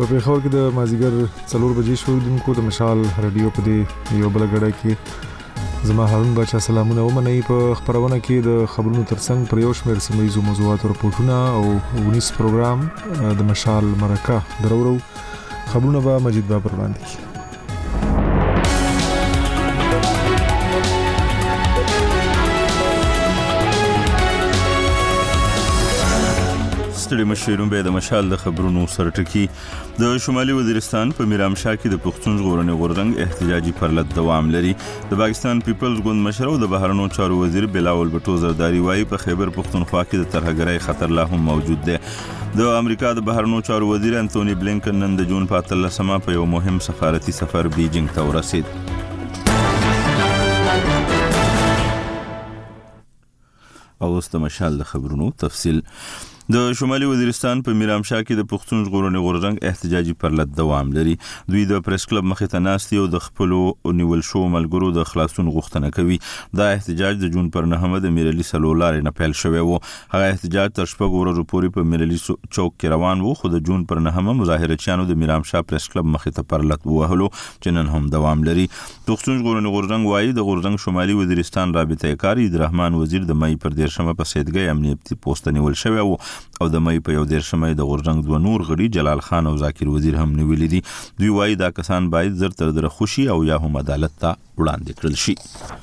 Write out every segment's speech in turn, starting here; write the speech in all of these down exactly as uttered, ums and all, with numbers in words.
په پیښور کې د مازیګر څلور بجې شو دونکو د مشال رادیو په دې یو بل غړای کې زما هارون بچا سلامونه ومنئ. په خبرونه کې د خبرونو ترڅنګ پر یو شمېر سیمه ییزو موضوعاتو راپورټونه او ونیس پروګرام د مشال مرکه درورو خبرونه به مجید بابر وړاندې کړي. ستړي مشرون به د مشال د خبرونو سره ټکی. د شمالي وزیرستان په میرامشاه کې د پښتون ژغورنې غورځنګ احتجاجي پرلط دوام لري. د پاکستان پیپلز ګوند مشر او د بهرنیو چارو وزیر بلاول بټو زرداری وايي په خیبر پښتونخوا کې د ترهګرۍ خطر لا هم موجود دی. د امریکا د بهرنیو چارو وزیر انټونی بلینکن نن د جون په اتلسمه په یو مهم سفارتي سفر بیجینګ ته ورسید. او اوس د مشال د خبرونو تفصیل. د شمالي وزیرستان په میرامشاه کې د پښتون ژغورنې غورځنګ احتجاجي پرلط دوام لري. دوی د پریس کلب مخې ته ناستي او د خپلو نیول شو ملګرو د خلاصون غوښتنه کوي. دا احتجاج د جون پر نهمه د میرلی سلولارې نه پیل شوی و. هغه احتجاج تر شپږ ورځې پورې په میرلی چوک کې روان و، خو د جون پر نهمه مظاهرچیانو د میرامشاه پریس کلب مخې ته پرلط ووهلو چې نن هم دوام لري. پښتون ژغورنې غورځنګ وايي د غورځنګ شمالي وزیرستان رابطه کار عبدالرحمن وزیر د مې پر دیرشمه په سیدګۍ امنیتي پوسټ نیول شوی و او د مې په یو دیرشمه د غورځنګ دوه نور غړي جلال خان او ذاکر وزیر هم نیولې دي. دوی وايي دا کسان باید زر تر در خوشي او یا هم عدالت ته وړاندې کړل شي.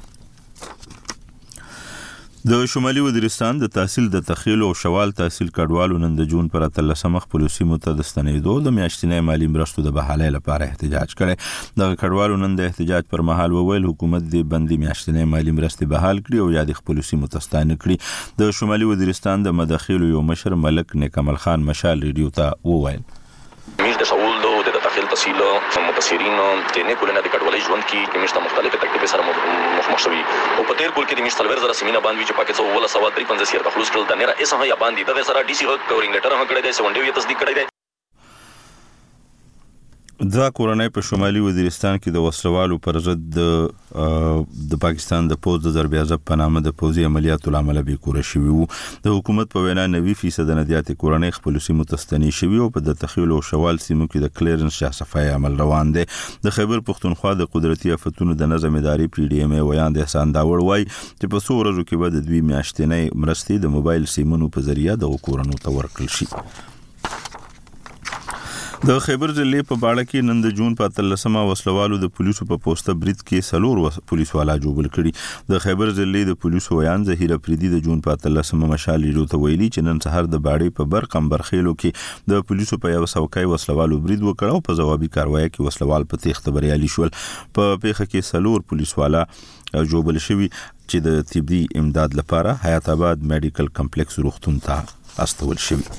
د شمالي وزیرستان د تحصیل د تخیل او شوال تحصیل کډوالو نن د جون پر اتلسمه خپل سیمو ته د ستنېدو د میاشتنۍ مالی مرستو د بحالۍ لپاره احتجاج کړي. د کډوالو نن د احتجاج پر مهال وویل حکومت د بندي میاشتنۍ مالی مرستې بحال کړي او یا د خپل سیمو ته ستانه کړي. د شمالي وزیرستان د مداخلو یو مشر ملک نیکمل خان مشال ریډیو ته وویل مش د سوالدو د تخیل تحصیل متاثرین د نه کولنه د کډوالۍ ژوند کې کې مشته مختلفه تکلیفې سره مخ شوي او په تیر کول کې د مشتل ور زره سیمینه باندې چې پاکستان ولا سواد درې پنځه سیر د خلوص کړل د نه را اسه یا باندې د سره ډي سي کورینګ لیټر هم کړی دی سونډیو یې تصدیق کړی دی. دا کورنۍ په شمالي وزیرستان کې د وسلوالو پر ضد د د پاکستان د پوز د ضرب عضب په نامه د پوزي عملیاتو لامل به کور شوی وو. د حکومت په وینا نوي فیصد نادیات کورنۍ خپل سیمو تستنی شوی او په د تخیل او شوال سیمو کې د کلیرنس شاه صفای عمل روان دی. د خیبر پښتونخوا د قدرتي افتونو د نظم اداري پی ډی ایم ای ویاند احسان داور وای چې په څو ورځو کې به د دوی میاشتنۍ مرستې د موبایل سیمونو په ذریعہ د کورونو ته ورکړل شي. د خیبر ضلع په باړه کې نن د جون په اتلسمه وسلوالو د پولیسو په پوسټه برید کې سلور پولیس والا جوړ کړي. د خیبر ضلع د پولیسو ویان ظهیر افریدي د جون په اتلسمه مشال ریډیو ته ویلي چې نن سهار د باړې په برقم برخېلو کې د پولیسو په یو څوکۍ وسلوالو برید وکړ او په ځوابي کاروایی کې وسلوال په تېښته بریالي شول. په پیښه کې سلور پولیس والا جوړ شوي چې د طبي امداد لپاره حیات آباد میډیکل کمپلیکس روغتون ته استول شوي.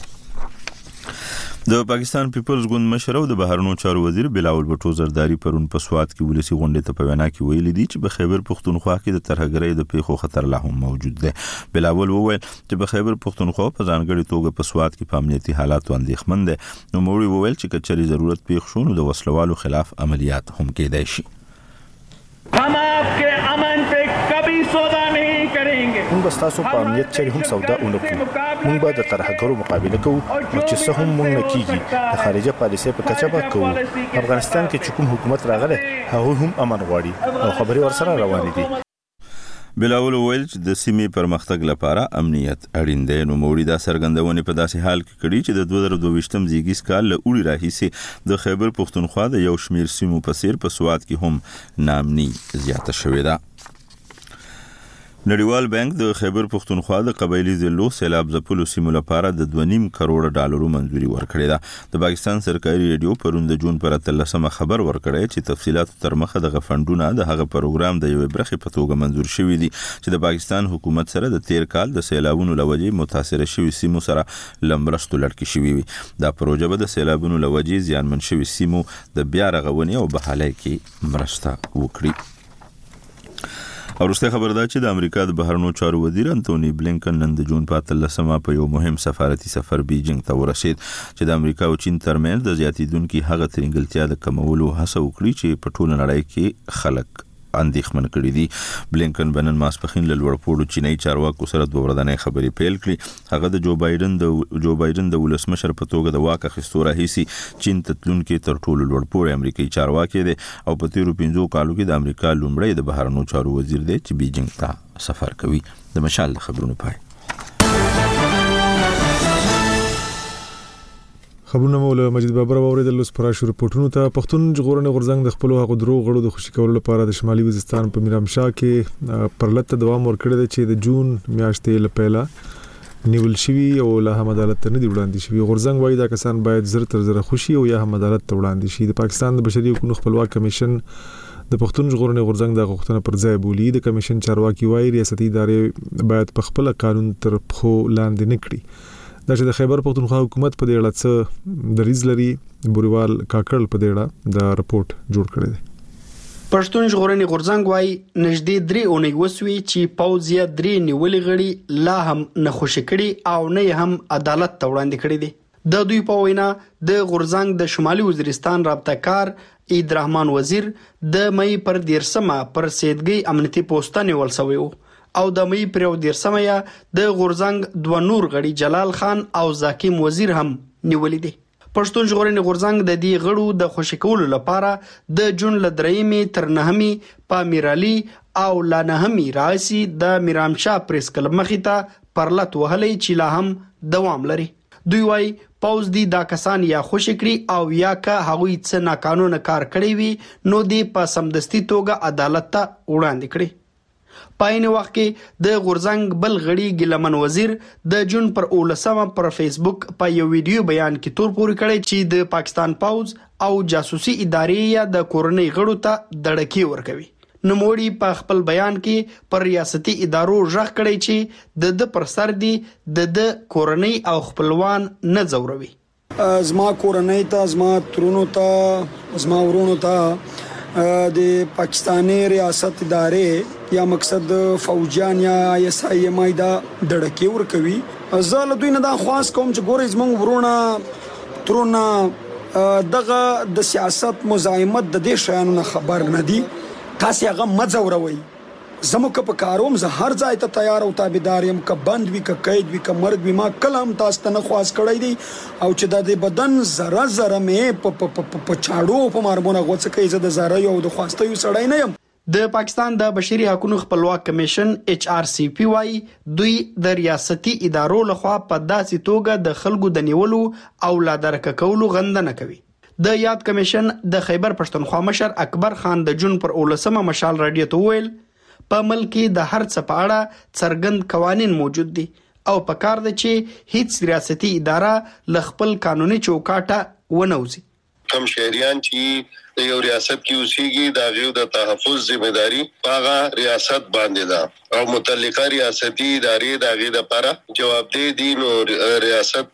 د پاکستان پیپلز ګوند مشر او د بهرنیو چارو وزیر بلاول بټو زرداری پرون په سوات کې ولسی غونډه ته په وینا کې ویلي دي چې په خیبر پښتونخوا کې د ترهګرۍ د پیښو خطر لا هم موجود دی. بلاول وویل چې په خیبر پښتونخوا په ځانګړي توګه په سوات کې په امنیتي حالاتو اندېښمن دي. نو موړي وویل چې کچري ضرورت پیښ شو نو د وسلوالو خلاف عملیات هم کېدای شي. हम आपके अमन पे कभी सौदा नहीं करेंगे. موږ به تاسو په امنیت چې هم سودا ونکړو. موږ به د ترهګرو مقابله کوو او چې څه هم موږ نه کیږي د خارجه پالیسۍ په کچه به کوو. افغانستان کې چې کوم حکومت راغله هغه هم امن غواړي او خبري ورسره روانې دي. بلاول ویل چې د سیمې پرمختګ لپاره امنیت اړین دی. نو موړي دا څرګندونه په داسې حال کې کړي چې د دوه زره دوه ویشتم زیږیز کال له اوړي راهیسې د خیبر پښتونخوا د یو شمیر سیمو په څیر په سواد کې هم نامني زیاته شوې ده. نړیوال بانک د خیبر پښتونخوا د قبایلی ضلعو سیلاب ځپلو سیمو لپاره د دوه نیم کروڑ ډالرو منځوري ورکړې ده. د پاکستان سرکاري ریډیو پرون د جون پر اتلسمه خبر ورکړی چې تفصیلات تر مخه د غفندونه د هغه پروګرام د یوې برخې په توګه منځور شوی دي چې د پاکستان حکومت سره د تیر کال د سیلابونو لوجې متاثر شوی سیمو سره لمرستو لړکی شوی وي. دا پروژه به د سیلابونو لوجې زیانمن شوی سیمو د بیا رغونې او بحالۍ کې مرسته وکړي. او وروسته خبر ده چې د امریکا د بهرنیو چارو وزیر انټونی بلینکن نن د جون په اتلسمه په یو مهم سفارتي سفر بیجینګ ته ورسید چې د امریکا او چین ترمنځ د زیاتیدونکو هغه ترنګلتیا د کمولو هڅه وکړي چې په ټوله نړۍ کې خلک اندېښمن کړي دي. بلینکن بنن ماسپخین له لوړپوړو چینایي چارواکو سره دوه ورځې خبرې پیل کړې. هغه د جو بایدن د جو بایدن د ولسمشر په توګه د واک اخیستو راهیسي چین ته تلونکي تر ټولو لوړپوړی امریکایي چارواکي دی او په تیرو پنځو کالو کې د امریکا لومړی د بهرنیو چارو وزیر دی چې بیجینګ ته سفر کوي. د مشال خبرونو پای خبرونه مولا مجید بابر اوریدل اوس پر شروع پټونو ته پښتون ژغورنې غورځنګ د خپل هغو درو غړو د خوشی کولو لپاره د شمالي وزیرستان په میرامشاه کې پرلط دوام ورکړی دی چې د جون میاشتې لپاره نیول شوی او له هم عدالت ته نه دی وړاندې شوی. غورځنګ وايي دا کسان باید زر تر زر خوشي او یا هم عدالت ته وړاندې شي. د پاکستان د بشري حقوقو خپلواک کمیشن د پښتون ژغورنې غورځنګ د غوښتنه پر ځای بولی. د کمیشن چارواکي وايي ریاستي ادارې باید په خپل قانون تر پخو لاندې نکړي. دا چې د خیبر پښتونخوا حکومت په دې اړه څه دریځ لري بوریوال کاکړ په دې اړه دا رپورت جوړ کړی دی. پښتون ژغورنې غورځنګ وايي نږدې درې اونۍ وسوي چې پوځ یې درې نیولې غړي لا هم نه خوشي کړي او نه هم عدالت ته وړاندې کړي دي. د دوی په وینا د غورځنګ د شمالي وزیرستان رابطه کار عید رحمان وزیر د مې پر دیرسمه پر سیدګي امنیتي پوسټ نیول شوی و او د مې پر دیرسمه یا د غورځنګ دوه نور غړي جلال خان او زاکیم وزیر هم نیولې دي. پښتون ژغورنې غورځنګ د دې غړو د خوشی کولو لپاره د جون لدرېمې تر نهمي په میرالي او لا نهمي راسي د میرامشاه پریس کلب مخې ته پرلط وهلې چې لا هم دوام لري. دوی وايي پوز دی دا کسان یا خوشی کړي او یا که هغوی څه ناقانونه کار کړی وي نو دی په سمدستي توګه عدالت ته وړاندې کړي. پاین وخت کې د غورځنګ بل غړي ګلمن وزیر د جون پر اولسمه پر فیسبوک په یو ویډیو بیان کې تور پورې کړی چې د پاکستان پوز او جاسوسي ادارې یا د کورنۍ غړو ته دړکی ورکوي. نوموړي په خپل بیان کې پر ریاستي ادارو ژغ کړی چې د د پر سر دی د د کورنۍ او خپلوان نه زوروي. زما کورنۍ ته زما ترونو ته زما ورونو ته د پاکستاني ریاست ادارې یا مقصد فوجان یا ایس آی ایم آی دا دړکی ورکوي. زه له دوی نه دا خواست کوم چې ګورې زموږ ورونه ترونه دغه د سیاست مزاحمت د دې شیانو نه خبر نه دي. تاسو هغه مځوروي. زموږ په کاروم زه هر ځای ته تیار او تابعدار یم که بند وي که قید وي که مرګ وي. ما کله هم تاسو ته نه خواست کړی دی او چې د بدن ذره ذره مې په چاړو په مارمونه غوڅه کوي. زه د زاریو او د خواستیو سړی نه یم. د پاکستان د بشري حقوقو خپلواک کمیشن ایچ آر سی پی وايي دوی د ریاستي ادارو لخوا په داسې توګه د خلکو د نیولو او لا درک کولو غندنه کوي. د یاد کمیشن د خیبر پښتونخوا مشر اکبر خان د جون پر اولسمه مشال رادیو ته ویل په ملک د هر څه په اړه څرګند قوانین موجود دي او په کار ده چې هیڅ ریاستي اداره ل خپل قانوني چوکاټه ونوځي. کم شهریان چې د یو ریاست کې اوسېږي دا غو د تحفظ ذمہداري هغه ریاست باندې ده او متعلقه ریاستي ادارې دا غي د لپاره جوابدeh دي. نو ریاست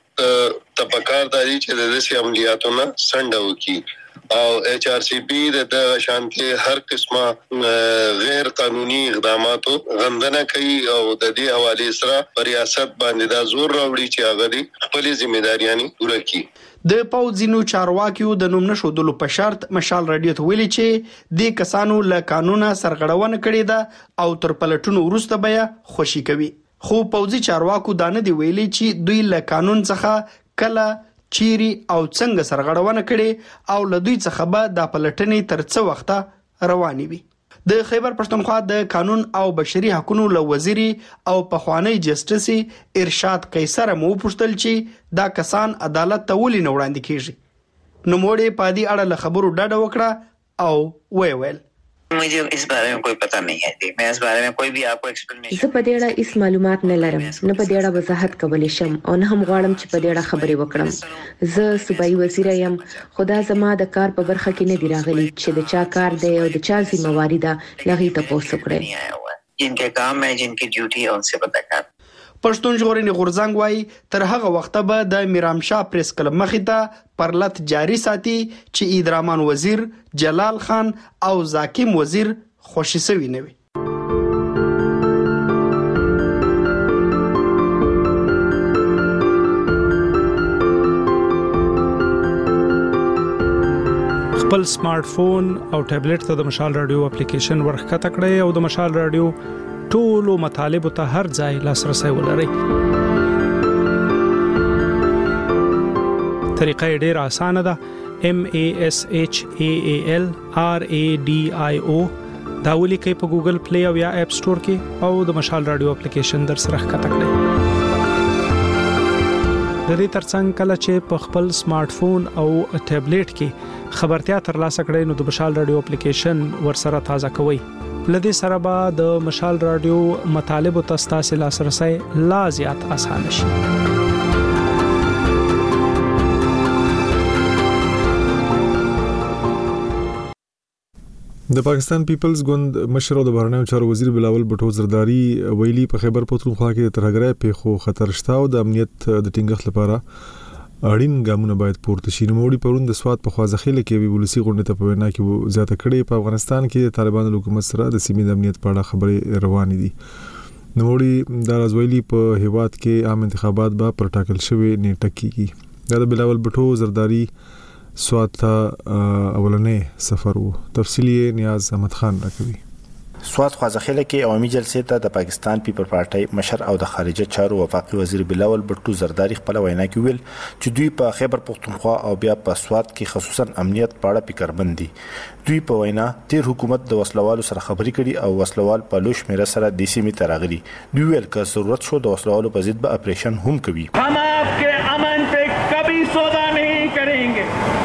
تپکار داري چې د دې عملیاتونو سنډ وکي او ایچ آر سی پی د شانتي هر قسمه غیر قانوني اقداماتو غندنه کوي او د دې حواله سره ریاست باندې دا زور راوړي چې هغه خپل ذمہداریانی پوره کړي. د پوځینو چارواکیو د نوم نشودلو په شرط مشال رادیو ته ویلي چې د کسانو له قانونا سرغړونه کړې ده او تر پلټونو وروسته بیا خوشي کوي. خو پوځي چارواکو دانه دی ویلي چې دوی له قانون څخه کله چيري او څنګه سرغړونه کړي او له دوی څخه به د پلټنې تر څو وخته رواني وي. د خیبر پښتونخوا د قانون او بشري حقوقو له وزیر او پخوانی جسټس ارشاد قیصر مو پوښتل چې دا کسان عدالت ته ولې نه وړاندې کیږي. نو موړې پادي اړه له خبرو ډډه وکړه او وی ویل मुझे इस बारे में कोई पता नहीं है. मैं इस बारे में कोई भी आपको explanation زه په دې اړه هیڅ معلومات نه لرم، نه په دې اړه وضاحت کولی شم او نه هم غواړم چې په دې اړه خبرې وکړم. زه صوبایي وزیر یم، خو دا زما د کار په برخه کې نه دی راغلی چې د چا کار دی او د چا ذمہواری ده هغې تپوس وکړئ. جنکه کام ہے جنکی ډیوټي ہے ان سے پتا کار. پښتون ژغورنې غورځنګ وايي تر هغه وخته به د میرامشاه پریس کلب مخې ته پرلط جاری ساتي چې عید رحمان وزیر، جلال خان او زاکیم وزیر خوشي سوي نه وي. خپل سمارټ فون او ټابلیټ ته د مشال رادیو اپلیکیشن ورخکته کړئ او د مشال رادیو ټولو مطالبه ته هر ځای لاسرسي ولرئ. طریقه ډیره اسانه ده. M A S H A A L R A D I O دا ولیکئ په ګوګل پلی او یا اپ سٹور کې او د مشال رادیو اپلیکیشن در سره ښکته کړئ. د دې ترڅنګ کله چې په خپل سمارټ فون او ټابلیټ کې خبرتیا ترلاسه کړئ نو د مشال رادیو اپلیکیشن ورسره تازه کوئ. لدې سره به د مشال رادیو مطالب او تاسو لاسرسي لا زیات اسانه شي. د پاکستان پیپلز ګوند مشر او د بهرنیو چارو وزیر بلاول بټو زرداری ویلي په خیبر پختونخوا کې د ترهګرۍ پیښو خطر شته او د امنیت د ټینګښت لپاره اړین ګامونه باید پورته شي. نوموړي پرون د سواد په خوازخیل کې وی ولسی غونډه ته په وینا کې زیاته کړې په افغانستان کې د طالبانو حکومت سره د سیمې د امنیت په اړه خبرې روانې دي. نوموړي دا راځویلي په هیواد کې عام انتخابات به پر ټاکل شوی نیټه کیږي. دا د بلاول بټو زرداری سواد ته اولنې سفر وو. تفصیلی نیاز احمد خان راکوي. سواد خوازخیل کې عوامي جلسې ته د پاکستان پیپل پارټي مشر او د خارجه چارو وفاقي وزیر بلاول بټو زرداری خپل وینا کې ویل چې دوی په خیبر پختونخوا او بیا په سواد کې خصوصا امنیت په اړه فکرمند دي. دوی په وینا تیر حکومت د وسلوالو سره خبرې کړي او وسلوال په لوش میره سره د سیمې تراغلي. دوی ویل که ضرورت شو د وسلوالو په ضد به اپریشن هم کوي. हम आपके अमन पे कभी सौदा नहीं करेंगे.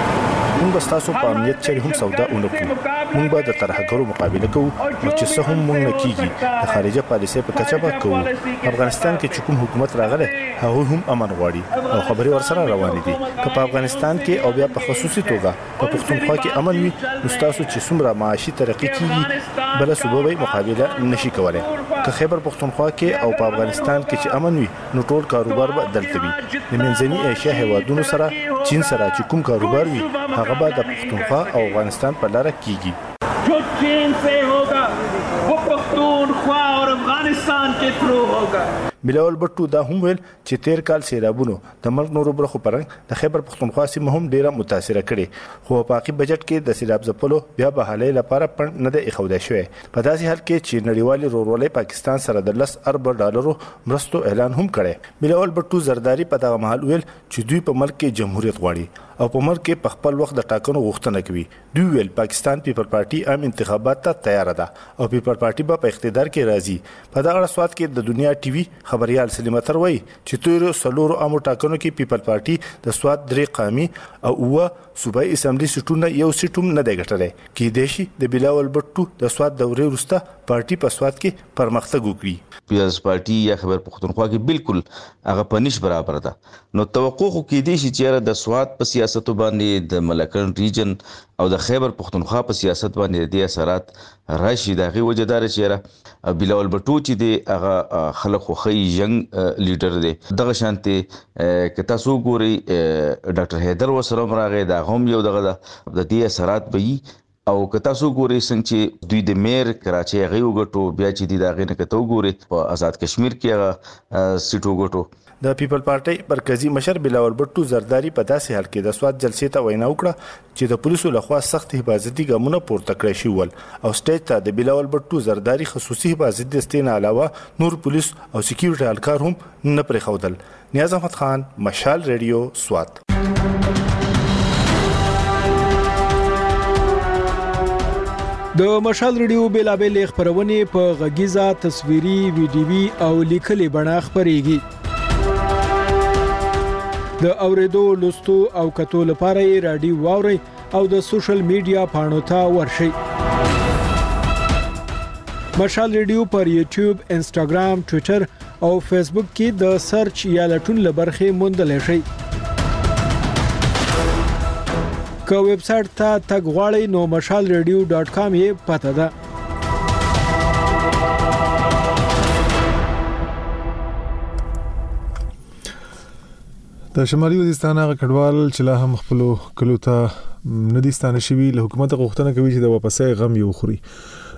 موږ تاسو په امنیت چې هم سودا ونکړو. موږ به د ترهګرو مقابله کوو او چې څه هم موږ نه کیږي د خارجه پالیسۍ په کچه به کوو. افغانستان کې چې کوم حکومت راغله هغه هم امن غواړي او خبري ورسره روانې دي. که په افغانستان کې او بیا په خصوصي توګه په پښتونخوا کې امن وي نو تاسو چې څومره معاشي ترقی کیږي بل صوبه به مقابله نشي کولای. که خیبر پښتونخوا کې او په افغانستان کې چې امن وي نو ټول کاروبار به دلته وي. د منځنۍ ایشیا هیوادونو سره چین سره چې کوم کاروبار وي هغه به د پښتونخوا او افغانستان په لار کیږي. जो चीन से होगा वो पख्तूनख्वा और अफगानिस्तान के थ्रू होगा. بلاول بټو دا هم ویل چې تیر کال سیلابونو د ملک نورو برخو پرنګ د خیبر پختونخوا سیمه هم ډیره متاثر کړي خو په پاکي بجټ کې د سیلاب ځپلو بیا به حالي لپاره پند نه د اخوده شوی. په داسې حال کې چې نړیوالي رورولۍ پاکستان سره د لس ارب ډالرو مرستو اعلان هم کړي. بلاول بټو زرداری په دغه محل ویل چې دوی په ملک کې جمهوریت غواړي او په ملک کې په خپل وخت د ټاکنو غوښتنه کوي. دوی ویل پاکستان پیپل پارټي عام انتخابات ته تیار ده او پیپل پارټي به په اقتدار کې راځي. په دغه سواد کې د دنیا ټي وي خبريال سلیمه تر وای چې تیر سلور امو ټاکنو کې پیپل پارټي د سواد درې قامي او و صوبایي اسمبلی سټونه یو سټوم نه دی ګټلای. کې دیشي د بلاول بټو د سواد دورې وروسته پارټي په سواد کې پرمختګ وکړي. پیاز پارټي یا خبر پختونخوا کې بالکل هغه پنځ برابر ده. نو توقع خو کې دي چې د سواد په سیاست باندې د ملکن ریجن او د خیبر پختونخوا په سیاست باندې د اثرات راشي. دغه وجدار چې بلاول بټو چې دی هغه خلک خو خي ینګ لیډر دی. دغه شانتي که تاسو ګوري ډاکټر حیدر وسره راغی دا هم یو دغه د دې اثرات به او که تاسو ګوري څنګه چې دوی د میر کراچي هغه وګټو بیا چې دی دا غینه کته وګوري په آزاد کشمیر کې هغه سیټ وګټو. د پیپل پارټي مرکزی مشر بلاول بټو زرداری په داسې حال کې د سواد جلسې ته وینا وکړه چې د پولیسو لخوا سخت حفاظتي ګامونه پورته کړی شي ول او سټیج ته د بلاول بټو زرداری خصوصي حفاظتي دستې نه علاوه نور پولیس او سکیورټي اهلکار هم نه پرې خودل. نیاز احمد خان، مشال ریډیو، سواد. د مشال ریډیو بیلابل خبرونه په غږیزه تصویري ویډیوي او لیکلي بڼه خبريږي. د اوریدو لوستو او کتو لپاره رادیو واوري او د سوشل میډیا پاڼو ته ورشي. مشال ریډیو پر یوټیوب، انسټاګرام، ټوئیټر او فیسبوک کې د سرچ یا لټون لبرخه موندل شي. که ویب سټ ته تګ غواړئ نو مشال ریډیو ډاټ کام یې پته ده. د شمالي وزیرستان هغه کډوال چې لا هم خپل کلو ته ندي ستانه شوي له حکومت غوښتنه کوي چې د واپسې غم یو خوري.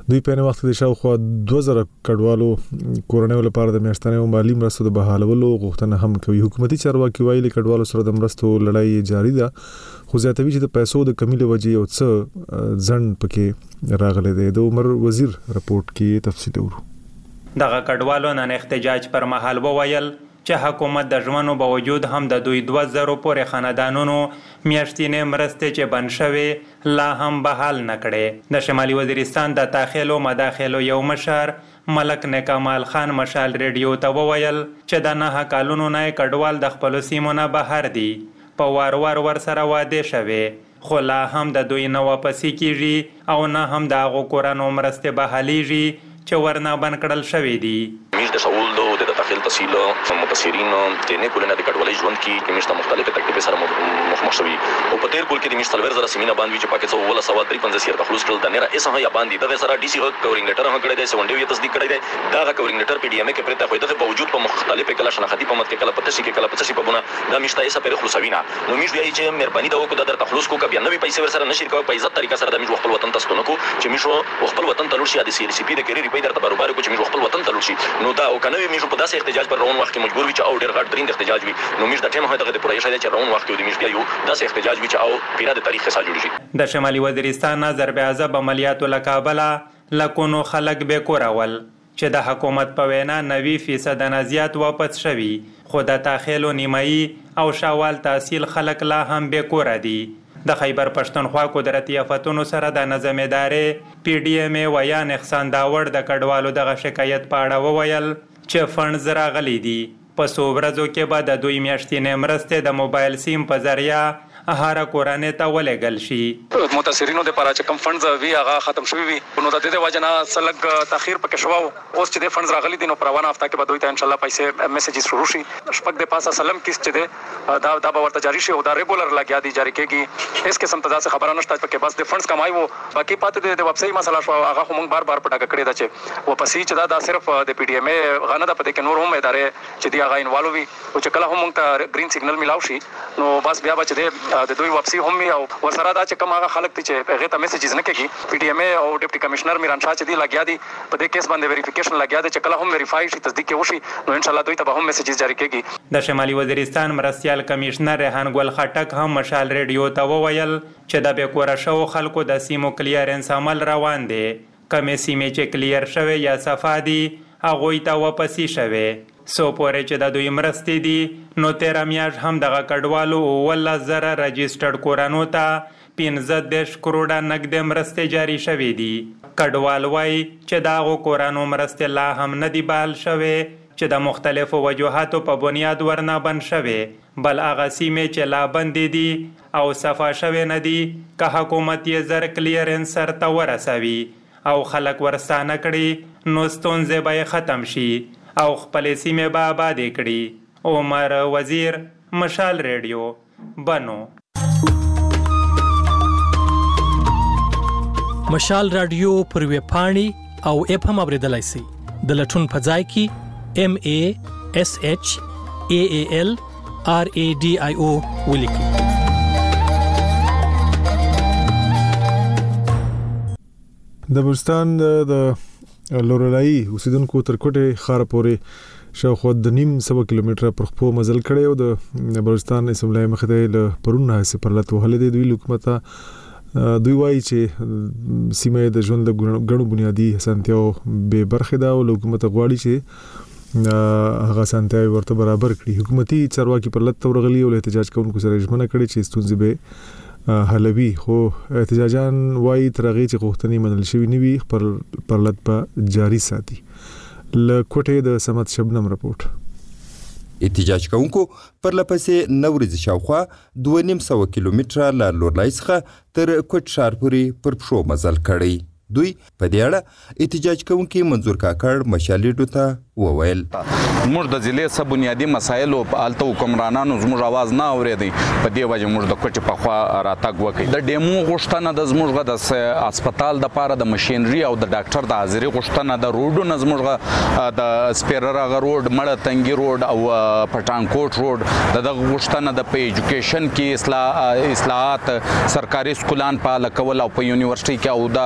دوی په نه وخت کې شاوخوا دوه زره کډوالو کورنۍ لپاره د میاشتنې مالی مرستو د بحالولو غوښتنه هم کوي. حکومتي چارواکي وایي کډوالو سره د مرستو لړۍ جاری ده، خو زیاتوي چې د پیسو د کمی له وجې یو څه ځنډ پکې راغلی دی. د عمر وزیر رپورټ کې تفصیل ورو. دغه کډوالو نن احتجاج پر مهال وویل چې حکومت د ژمنو باوجود هم د دوی دوه زره پورې خاندانونو میاشتنې مرستې چې بند شوې لا هم بحال نه کړې. د شمالي وزیرستان د داخلو مداخلو یو مشر ملک نکمال خان مشال ریډیو ته وویل چې د نه کالونو نه کډوال د خپل سیمو نه بهر دي، په وار وار ور سره واده شوي، خو لا هم د دوی نه واپسی کیږي او نه هم د هغو کورانو مرستې بحالیږي چې ورنه بند کړل شوي دي. مش د سعودو د داخل تحصیل متاثرینو د نه کولنه د کډوالۍ ژوند کې چې مشته مختلفه تکلیفې سره مخامخ شوي او په تیر کول کې د مشتل ور زره سیمینه باندې چې پاکستان ولا سواد درې پنځه سیر تخلص کړل د نه را اسه یا باندې د سره ډي سي کورینګ لیټر هم کړی دی، سونډیو یې تصدیق کړی دی. دا کورینګ لیټر پی ډي ام کې پرته خو دغه باوجود په مختلفه کله شناختی په مت کې کله پته شي کې کله پته شي په بونه دا مشته ایسه پر خلاصوینا نو مش ویای چې مهرباني دا وکړه د تخلص کو کبي نوې پیسې ور سره نشي کوي په عزت طریقه سره د مش خپل وطن تاسو کو چې مش خپل وطن تلور شي د سی سی پی د کریری په درته برابر کو چې مش خپل وطن تلور شي نو دا او کنه مش په داسې احتجاج پر روان وخت کې مجبور وي چې او ډیر غټ درین احتجاج وي نو مش د ټیم هغه دغه پروژه چې روان وخت کې د مش بیا یو داسې احتجاج وي چې او پیرا د تاریخ حساب جوړ شي. د شمالي وزیرستان نظر به عذاب عملیاتو لکابله لکونو خلک به کورول چې د حکومت په وینا نوي فیصد نه زیات واپس شوي، خو د تاخیلو نیمایي او شوال تحصیل خلک لا هم به کور دي. د خیبر پښتونخوا قدرتي آفتونو سره د نظم ادارې پی ډی ایم ویان احسان داوړ د کډوالو دغه شکایت په اړه وویل چې فنډز راغلي دي، په څو ورځو کې به د دوی میاشتنې مرستې د موبایل سیم په ذریعه هر کورانه ته ولېګل شي. متاثرینو د لپاره چې کم فنډز وی هغه ختم شوی وي نو د دې وجه نه سلګ تاخير پکې شوو. اوس چې د فنډز راغلي دي نو پروانه هفته کې به دوی ته ان شاء الله پیسې میسیجز شروع شي. شپږ د پاسه سلام کیس چې ده دا دا به ورته جاری شي او دا ریګولر لګیا دي جاری کېږي. اس قسم ته ځکه خبره نشته پکې بس د فنډز کمای وو باقي پاتې د ویب سایټ مسله شو هغه هم بار بار پټه کړی دا چې و پسې چې دا, دا صرف د پی ډی ایم غنه د پدې کې نور هم ادارې چې دی هغه انوالو وي او چې کله هم ته گرین سیګنل ملاو شي نو بس بیا به چې د دوی ویب سایټ او ورسره دا چې کوم هغه خلک چې هغه ته میسیجز نه کوي پی ډی ایم او ډیپټي کمشنر میران شاه چې دی لګیا دي په دې کیس باندې ویریفیکیشن لګیا دي چې کله هم ویریفای شي تصدیق وشي نو ان شاء الله دوی ته هم میسیجز جاری کیږي. د شمالي وزیرستان مرستيال کمشنر ریحان ګل خټک هم مشال ریډیو ته وویل چې د بیکوره شو خلکو د سیمو کلیرنس عمل روان دي، کمې سیمې چې کلیر شوه یا صفادي هغه ته واپسی شوه. سو پورې چې د دوی مرستې دي نو تیر میاش هم دغه کډوالو ول زره رجسترډ کورانو ته پنځه دېرش کروڑه نقد مرستې جاری شوې دي. کډوال وای چې دغه کورانو مرستې لا هم نه دی بال شوه چې د مختلفو وجوهاتو په بنیاد ورنه بند شوه، بل هغه سیمې چې لا بندې دي او صفا شوه نه دي که حکومت یې زر کلیرنس سره ورسوي او خلک ورستانه کړي نو ستونزې به ختم شي او خپل سیمه به آباد کړي. عمر وزیر مشال ریډیو بنو. مشال رادیو پر ویب پاڼې او اپ هم اوریدلای شئ. د لټون په ځای کې ام ا اس اچ ا ا ال ار ا ډي آی او ولیکئ. د بلوچستان د لورلای اوسیدونکو تر کوټه خار پورې شاوخوا د نیم سو کیلومتره پر خپو مزل کړي او د بلوچستان اسمبلی مخته له پرونه سه پرلت وهله دی. دوی حکومت دوی وایي چې سیمه د ژوند د غړو بنیادی اسانتیاو به برخه ده او حکومت غواړي چې هغه اسانتیاوي ورته برابر کړي. حکومتي چارواکي پرلت ورغلي او احتجاج کوونکو سره ژمنه کړي چې ستونزې به حلوي، خو احتجاجان وایي ترغه چې غوښتنې منل شوی نیوي پر پرلت په جاری ساتي. ل کوټه د سمت شبنم رپورت. احتجاج کوونکو پر لپسې نورز شاوخوا دوه نیم سو کیلومتره لا لورلای څخه تر کوټ شار پورې پر پښو مزل کړی. دوی په دې اړه احتجاج کوونکي منظور کاکړ مشالېډو ته وویل موږ د ضلع سب بنیادی مسایل او الته حکمرانانو زموږ आवाज نه اورېدي، په دې وجه موږ د کوټې په خوا راتګ وکړي. د ډیمو غوښتنه د زموږ د هسپتال د پاره د ماشينري او د ډاکټر د حاضری غوښتنه د روډونو زموږ د سپیررغه روډ مړه تنګي روډ او پټانکوټ روډ د غوښتنه د په ایجوکیشن کې اصلاح اصلاحات سرکاري سکولان په لکول او په یونیورسيټي کې او د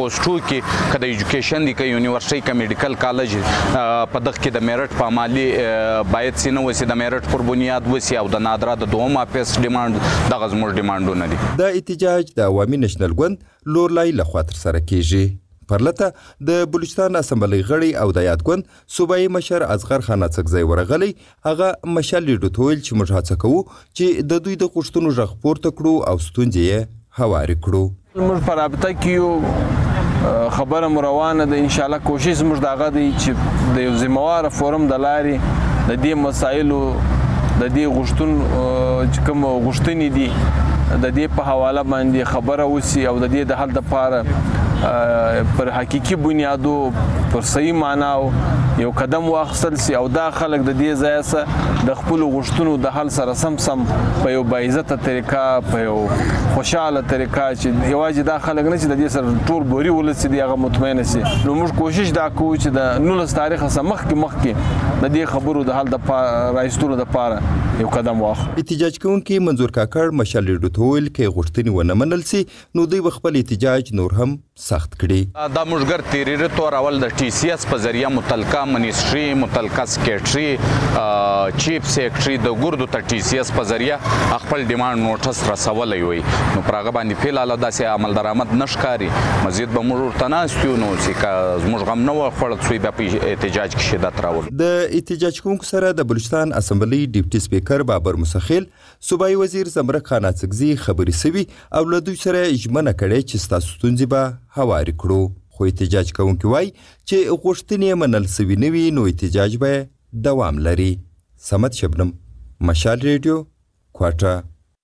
پوسټو کې کله ایجوکیشن دی کې یونیورسيټي کې میډیکل کالج په دغه کې د میرټ په مالی باید سینه وسی د میرټ پر بنیاد وسی او د نادره د دوم اپس ډیماند دغه زموږ ډیماندونه دي. د احتجاج د عوامي نېشنل ګوند لورلای لخوا تر سره کیږي. پرلته د بلوچستان اسمبلی غړي او د یادګوند صوبایي مشر اصغر خان اڅکزی ورغلی هغه مشال لیډو تویل چې موږ هڅه کوو چې د دوی د غوښتنو غږ پورته کړو او ستونزې یې هواري کړو. موږ په رابطه کې یو خبره مروانه ده، ان شاء الله کوشش موږ دغه دی چې د یو ذمہوار فورم د لارې د دې مسایلو د دې غوښتنو چې کوم غوښتنې دي د دې په حواله باندې خبره وسی او د دې د حل لپاره پر حقيقي بنیادو پر صحیح معنا یو قدم واخیستل سي او دا خلک د دې ځای سره د خپل غوښتنو د حل سره سم سم په یو باعزته طریقه په یو خوشاله طریقه چې یوازې دا خلک نه چې د دې سره ټول بوري ولسی دی هغه مطمئن سي. نو موږ کوشش دا کوو چې د نولس تاریخ سره مخکې مخکې د دې خبرو د حل د راایستلو لپاره یو قدم واخلو. احتجاج کوونکي منظور کاکړ مشال لیډو تویل کې غوښتنې ونه منل سي نو دوی خپل احتجاج نور هم سخت کړي. دا موږ ګر تیری تور اول د ټي سي اس په ذریعہ متعلقه منیسټري متعلقه سیکریټري چیف سیکریټري د ګردو ته ټي سي اس په ذریعہ خپل ډیماند نوټس رسولای وي نو پرغه باندې فعل الله داسې عمل درآمد نشکاري مزید به موږ ورته ناستیو نو چې موږ غم نه وخړل سوی په احتجاج کې شدت راوړ. د احتجاج کوونکو سره د بلوچستان اسمبلی ډیپټي سپیکر بابر مسخیل صوبایي وزیر زمرک خان اڅکزی خبري سوي او له دوی سره ژمنه کړې چې ستاسو ستونزې به هواري کړو. خو احتجاج کوونکي وایي چې غوښتنې منل سوي نه وي نو احتجاج به دوام لري. صمد شبنم مشال ریډیو کوټه.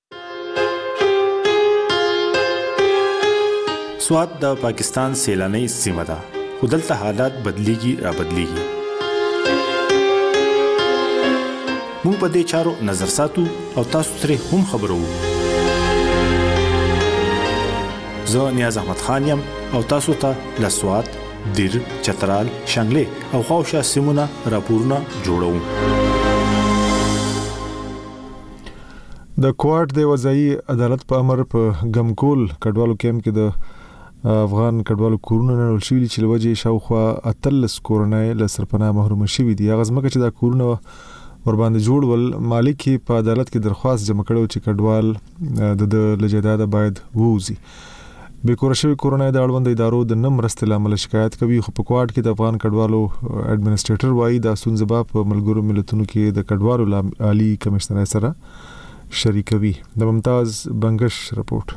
سوات د پاکستان سیلاني سیمه ده خو دلته حالات بدلیږي را بدلیږي. موږ په دې چارو نظر ساتو او تاسو ترې هم خبرو. زه نیاز احمد خان یم او تاسو ته له سوات، دیر، چترال، شانګلې او خاوشا سیمونه راپورونه جوړوم. د کوارټ د وضعي عدالت په امر په ګمکول کډوالو کیمپ کې د افغان کډوالو کورونه نه ولشي چې لوجه شاوخوا اتلس کورنۍ له سرپناه محروم شوي دي. هغه ځمکه چې دا کورونه ور باندې جوړ ول مالک په عدالت کې درخواست جمع کړو چې کډوال د لجداد باید ووزي. به کور شوی کورونه د اړوند ادارو د نم رستل عمل شکایت کوي خو په کوارټ کې د افغان کډوالو اډمنسټریټر وایي د سونزبا په ملګرو ملتونو کې د کډوالو عالی کمشنر سره شریکوي. د ممتاز بنگش رپورت.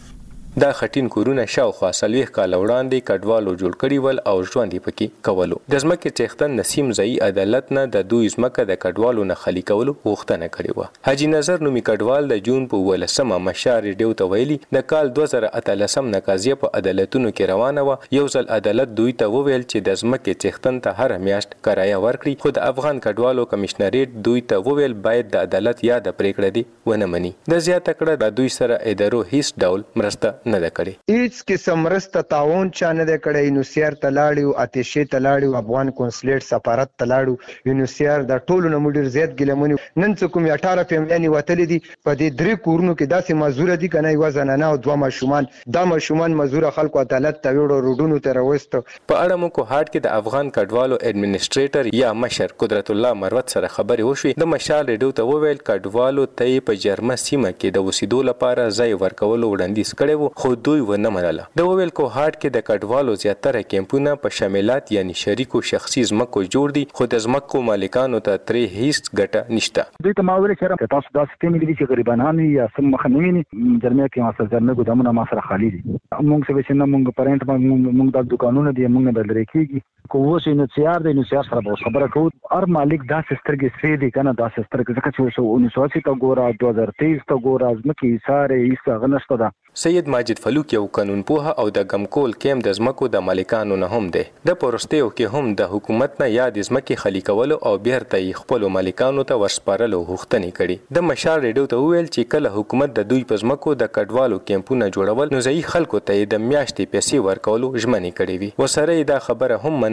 دا خټین کورونه شاوخوا څلوېښت کاله وړاندې کډوالو جوړ کړي ول او ژوند یې پکې کولو. د ځمکې څښتن نسیم ځایي عدالت نه د دوی ځمکه د کډوالو نه خالي کولو غوښتنه کړې وه. حاجي نظر نومي کډوال د جون په اوولسمه مشال ریډیو ته ویلي د کال دوه زره اتلسم نه قضیه په عدالتونو کې روانه وه. یو ځل عدالت دوی ته وویل چې د ځمکې څښتن ته هره میاشت کرایه ورکړي خو د افغان کډوالو کمشنریټ دوی ته وویل باید د عدالت یاده پریکړه دې ونه مني. د زیاته کړه د دوی سره ادارو هیڅ ډول مرسته نه ده کړې. هیڅ قسم مرسته تعاون چا نه ده کړی. یونیسیار ته لاړو، اتشې ته لاړو، افغان کنسولیټ سفارت ته لاړو. یونیسیار د ټولو نه ډېر زیات ګیلمنې نن څه کوم اټھارہ فیملیانې وتلې دي په دې درې کورونو کې داسې مزوره دي که نه یوه زنانه او دوه ماشومان. دا ماشومان مزوره خلکو عدالت ته ویوړو روډونو ته راوستو. په اړه مو کوهاټ کې د افغان کډوالو اډمنسټریټر یا مشر قدرت الله مروت سره خبرې وشوې. د مشال ریډیو ته وویل کډوالو ته یې په جرمه سیمه کې د اوسېدو لپاره ځای ورکولو وړاندیز کړی و خو دوی ونه منله. د وویل کوهاټ کې د کډوالو زیاتره کیمپونه په شاملات یعنی شریکو شخصي ځمکو جوړ دي خو د ځمکو مالکانو ته ترې هیڅ ګټه نشته. دوی ته ما ویل چې تاسو داسې ټیم دي چې غریبانان یا سم مخ نه ویني جرمه کې ما سره جرمه ګدامونه ما سره خالی دي. موږ څه چې نه موږ پرنټ موږ د دکانونو دي موږ نه لري کیږي کو اوس نو سیار دی نو سیار سره به خبره کوو. هر مالک داسې سترګې سری دي کنه داسې سترګې ځکه چې شو انیس سو اسی ته ګوره دوه هزار تیئیس ته ګوره ځمکې ساره هیڅ غنښت ده. سید ماجد فلوک یو قانون پوها او د ګمکول کیم د ځمکو د مالکانو نه هم دی. د پرستیو کې هم د حکومت نه یا د ځمکې خالي کولو او بیرته یې خپلو مالکانو ته ورسپارلو غوښتنې کړي. د مشال ریډیو ته وویل چې کله حکومت د دوی په ځمکو د کډوالو کیمپونه جوړول نو ځایي خلکو ته یې د میاشتې پیسې ورکولو ژمنې کړې وي. ورسره یې دا خبره هم منلې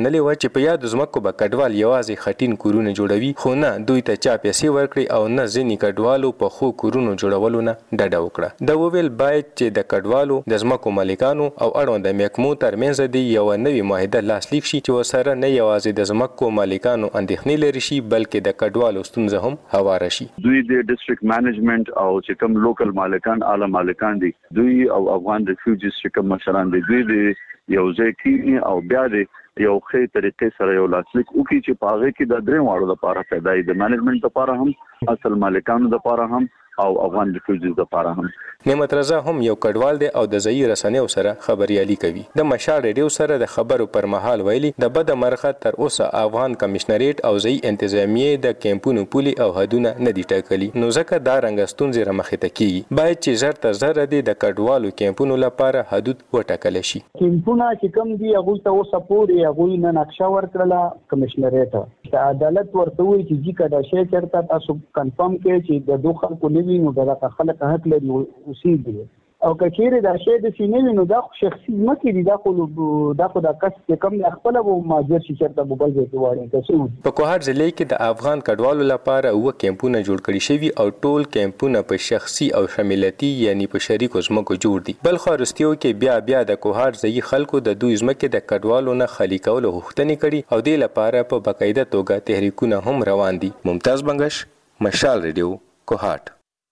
منلې و چې په یاد زمکو به کډوال یوازې خټین کورونه جوړوي، خو نه دوی ته چا پیسې ورکړي او نه ځینې کډوالو په خو کورونو جوړولو نه ډډه وکړه. د وویل باید چې د کډوالو د زمکو مالکانو او اړوند محکمو ترمنځ د یو نوې معاهده لاسلیک شي چې ورسره نه یوازې د زمکو مالکانو اندېښنې لري شي بلکې د کډوالو ستونزه هم هواره شي. دوی د ډیسټریکټ مینجمنت او چې کوم لوکل مالکان اعلی مالکان دي دوی او افغان ریفیوجیز چې کوم مشران دي دوی د یو ځای کېږي او بیا د یو ښه طریقې سره یو لاسلیک وکړي چې په هغې کې د درې واړو دپاره پیدا وي، د مینجمنټ دپاره هم، اصل مالکانو دپاره هم او افغان ریفیوجیز دپاره هم. نعمت رضا هم یو کډوال دی او د ځایي رسنیو سره خبریالي کوي. د مشال ریډیو سره د خبرو پر مهال ویلي د بده مرغه تر اوسه افغان کمشنریټ او ځایي انتظامیې د کیمپونو پولي او حدونه نه دي ټاکلي، نو ځکه دا رنګه ستونزې رامخې ته کیږي. باید چې زر تر زره دې د کډوالو کیمپونو لپاره حدود وټاکل شي. کیمپونه چې کوم دي هغوی ته اوسه پورې هغوی نه نقشه ورکړله کمشنریټ ته، عدالت ورته وایي چې جی که دا شی چېرته تاسو کنفرم کړئ چې د دو خلکو نه وي نو دغه خلک حق لري اوسېږي، او که چیرې دا شی داسې نه وي نو دا خو شخصي ځمکې دي، دا خو دا خو دا کس چې کوم دی خپله به مهاجر شي چېرته به بل ځای کې واړي که څه وي. په کوهاټ ضلع کې د افغان کډوالو لپاره اوه کیمپونه جوړ کړي شوي او ټول کیمپونه په شخصي او شمولتي یعنی په شریکو ځمکو جوړ دي. بل خوا وروستیو کې بیا بیا د کوهاټ ځایي خلکو د دوی ځمکې د کډوالو نه خالي کولو غوښتنې کړي او دې لپاره په باقاعده توګه تحریکونه هم روان دي. ممتاز بنګش، مشال ریډیو، کوهاټ.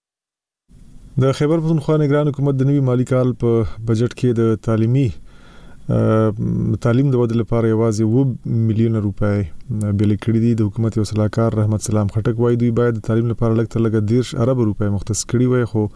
د خیبر پښتونخوا نگران حکومت د نوي مالی کال په بجټ کې د تعلیمي تعلیم د ودې لپاره یوازې اووه میلیونه روپۍ بیل کړي دي. د حکومت یو صلاحکار رحمت سلام خټک وایي دوی باید د تعلیم لپاره لږ تر لږه دېرش اربه روپۍ مختص کړي وای، خو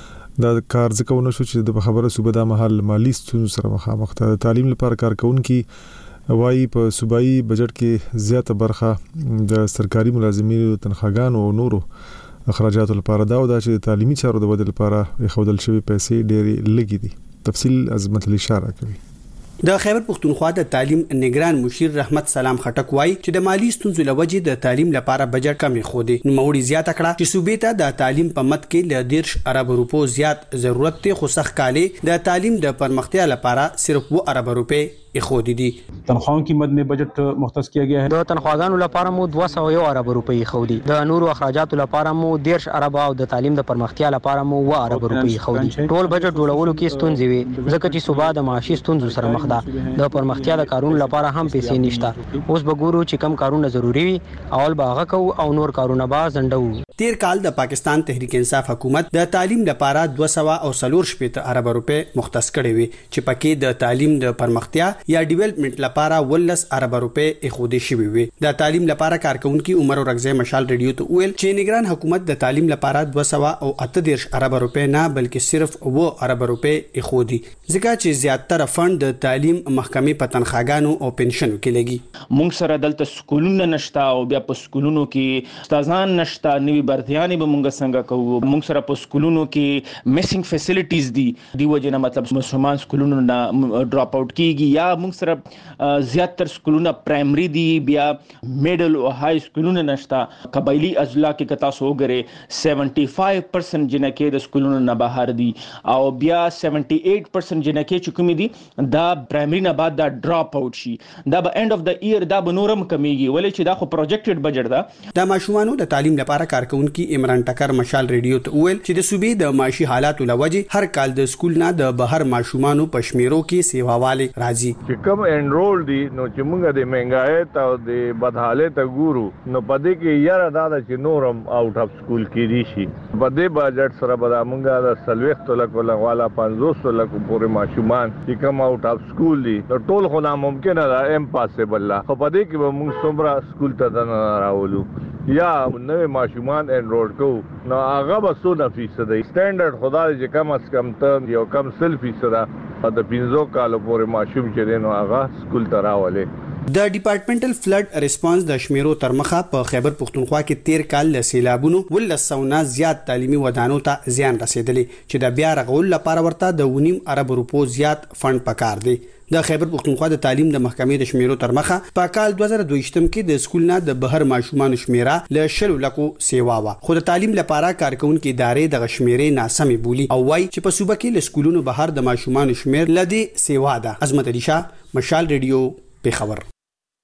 دا کار ځکه ونه شو چې د خبره صوبه دا مهال مالی ستونزو سره مخامخ ده. د تعلیم لپاره کارکونکي وایي په صوبایي بجټ کې زیاته برخه د سرکاري ملازمینو تنخواګانو او نورو اخراجاتو لپاره دا او دا چې تعلیمي چارو د ودې لپاره یخودل شوی پیسې ډېرې لږې دي. تفصیل عظمت علي اشاره کوي. د خیبر پښتونخوا د تعلیم نگران مشیر رحمت سلام خټک وایي چې د مالی ستونزو لوجې د تعلیم لپاره بجټ کم خو دی، نو موري زیاته کړه چې صوبې ته د تعلیم په مت کې ل دېرش ارب روپو زیات ضرورت دی، خو سخت کالي د تعلیم د پرمختیا لپاره صرف و ارب روپے اخودی دي. تنخواهوں کی مد میں بجٹ مختص کیا گیا ہے. د تنخواګانو لپاره مو دوه سوه یو ارب روپۍ خودي، د نورو اخراجاتو لپاره مو دېرش ارب او د تعلیم د پرمختیا لپاره مو و ارب روپۍ خودي. ټول بجټ جوړولو کې ستونزې وي ځکه چې صوبا د معاشي ستونزو سره مخ ده، د پرمختیا د کارونو لپاره هم پیسې نشته. اوس به ګورو چې کم کارونه ضروری وي اول به هغه کوو او نور کارونه به ځنډو. تیر کال د پاکستان تحریک انصاف حکومت د تعلیم لپاره دوه سوه او څلور شپېته ارب روپۍ مختص کړي وي چې پکې د تعلیم د پرمختیا یا ډیولپمنٹ لپاره ولس ارب روپے اخودي شوی وي. د تعلیم لپاره کارکونکو عمر ورغزه مشال ریډیو ته ویل چې نگران حکومت د تعلیم لپاره دوه سوه او اته دېرش ارب روپے نه بلکې صرف و ارب روپے اخودي، ځکه چې زیاتره فند د تعلیم محکمې په تنخواګانو او پنشنو کې لګي. مونږ سره دلته سکولونه نشته او بیا په سکولونو کې استادان نشته، نوی برتیانې به مونږ څنګه کوو. مونږ سره په سکولونو کې میسنګ فیسیلیټیز دي، دی وجه نه مطلب مسلمان سکولونو نه ډراپ اوټ کیږي، یا مونږ سره زیاتر سکولونه پرایمری دي، بیا میډل او های سکولونه نشته. قبایلی اضلاع کې کتا سو وګره پچهتر پرسنټ جنکه د سکولونو نه بهر دي او بیا اتهتر پرسنټ جنکه چې کوم دي دا پرایمری نه بعد دا ډراپ اوټ شي. دا به اند اف د ایئر دا به نورم کمیږي ولې چې دا خو پروجیکټډ بجټ ده. د ماشومانو د تعلیم لپاره کارکونکو عمران ټکر مشال ریډیو ته ویل چې د صوبې د معاشي حالات لوجې هر کال د سکول نه د بهر ماشومانو پښمیرو کې سیواواله راځي. چې کوم انرول دي نو چې موږ د مهنګای او د بدحالت ګورو نو پدې کې یاره دا چې نورم آوټ اف سکول کې دي شي. پدې بجټ سره به موږ د سلويخت لکو لغواله پنځوس لکو پورې ماشومان چې کوم آوټ اف سکول دي نو ټول خو ناممکن ده، امپاسبل لا. خو پدې کې به موږ څومره سکول ته نه راولو یا نوې ماشومان انرول کوو نو هغه به څو فیصد دی. سټانډرډ خدا چې کم از کم ته یو کم سل فیصد د پنځو کالو پورې ماشوم چې دی نو هغه سکول ته راولې. د ډپارټمنټل فلډ ریسپانس د شمیرو تر مخه په خیبر پښتونخوا کې تیر کال له سیلابونو ولس سونه زیات تعلیمي ودانو ته زیان رسیدلی چې د بیا رغول لپاره ورته د ونیم ارب روپو زیات فند پکار دی. د خیبر پښتونخوا د تعلیم د محکمې د شمیرو تر مخه په کال دوه زره دویشتم کې د سکول نه د بهر ماشومان شمیره له شل لکو سیوا وا، خو د تعلیم لپاره کارکونکو ادارې د شمیرې ناسمې بولی او وای چې په صوبه کې له سکولونو بهر د ماشومان شمیر لدی سیوا ده. عظمت علي شاه، مشال ریډیو، پیښور.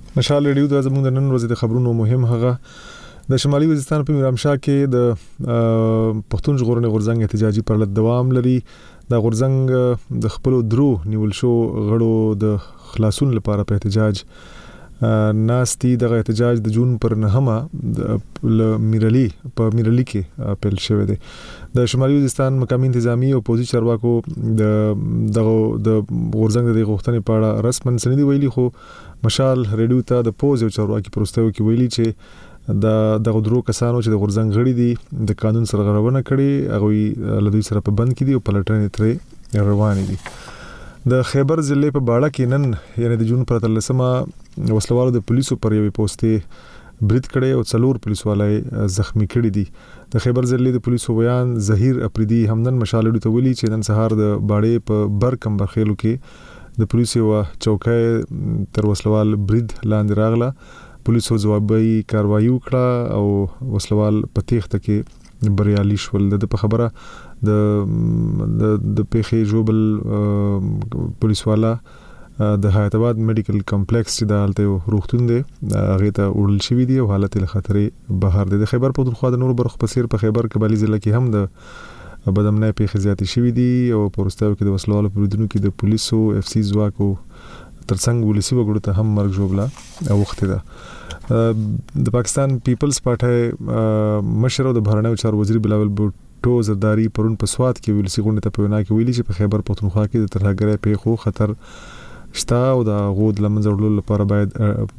مشال ریډیو د زموږ د نن ورځې د خبرونو مهم هغه د شمالي وزیرستان په میرامشاه کې د پښتون ژغورنې غورځنګ احتجاجي پرلط دوام لري. د غورځنګ د خپل درو نیول شو غړو د خلاصون لپاره په احتجاج ناستي. د احتجاج د جون پر نهمه د میرلی په میرلی کې پیل شوی دی. د شمالي وزیرستان مقامي انتظامی او پوزي چارواکو د د غورځنګ د غوښتنې په اړه رسمن سندې ویلي، خو مشال ریډیو ته د پوز او چارواکي پروستو کې ویلي چې د د غدرو کسانو چې د غورځنګ غړي دي د قانون سرغړونه کړي، هغه لدوی سره په بند کې دي او پلټنې ترې روانې دي. د خیبر ضلع په باړه کې نن یعنی د جون پر اتلسمه وسلوالو د پولیسو پر یوې پوسټې برید کړي او څلور پولیسوالای زخمی کړي دي. د خیبر ضلع د پولیسو بیان ظهیر اپریدي همدن مشال ریډیو ته ویلي چې نن سهار د باړې په برکم برخېلو کې د پولیسو و چوکۍ تر وسلوال برید لاندې راغله. پولیسو ځوابي کاروایی وکړه او وسلوال په تېښته کې بریالي شول. د په خبره د د پیښې جوبل پولیسوالا د حیات آباد میډیکل کمپلیکس چې د حالت روغتون دی هغه ته وړل شوی دی او حالت له خطرې بهر دی. د خیبر پختونخوا د نور برخو په څیر په خیبر کبالي ضلع کې هم د بدامنۍ پیښې زیاتې شوې دي او په وروستیو کې د وسلوالو په بریدونو کې د پولیسو اف سی ځواکو ترڅنګ ولسی وګړو ته هم مرګ ژوبله اوخته ده. د پاکستان پیپلز پارټي مشر او د بهرنیو چارو وزیر بلاول بوټو زرداری پرون په سواد کې ولسی غونډه ته په وینا کې ویلي چې په خیبر پختونخوا کې د ترهګرۍ پیښو خطر شته او د غود لمنځه وړلو لپاره باید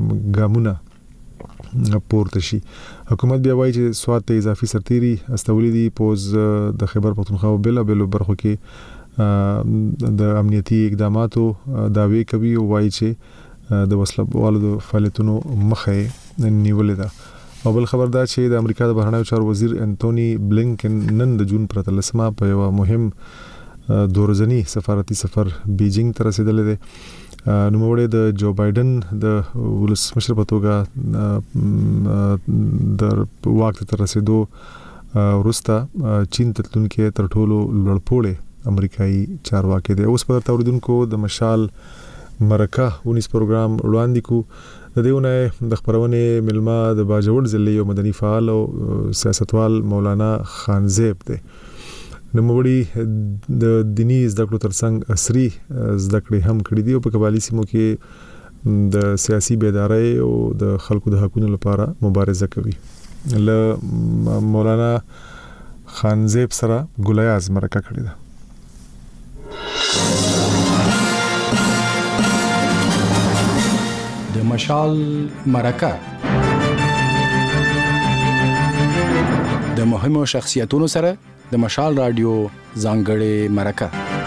ګامونه پورته شي. حکومت بیا وایي چې سواد ته اضافي سرتيري استولې دي. پوز د خیبر پختونخوا بل بل برخو کې د امنیتي اقداماتو داوی کوي او وایي چې د وسلوالو د فعالیتونو مخه نیولې ده. او بل خبر دا چې د امریکا د بهرنیو چارو وزیر انټونی بلینکن نن د جون پر اتلسمه په یو مهم دورزنی سفارتي سفر بیجینګ ته رسیدلی دی. نوموړی د جو بایدن د ولسمشر په توګه د واک ته رسیدو وروسته چین ته تلونکي تر ټولو لوړپوړی امریکایي چارواکي دی. اوس په توریدونکو د مشال مرکه ونیس پروګرام وړاندې کو. د دیونه د خبرونه ملما د باجوړ ضلع یو مدني فعال او سیاستوال مولانا خانزیب دی. نوموړي د دینی زده کړو ترڅنګ عصري زده کړې هم کړې دي او په قبایلی سیمو کې د سیاسي بیدارۍ او د خلکو د حقوقو لپاره مبارزه کوي. له مولانا خانزیب سره ګلیاز مرکه کړې ده. د مشال مرکه د مهمو شخصیتونو سره د مشال رادیو ځانګړې مرکه.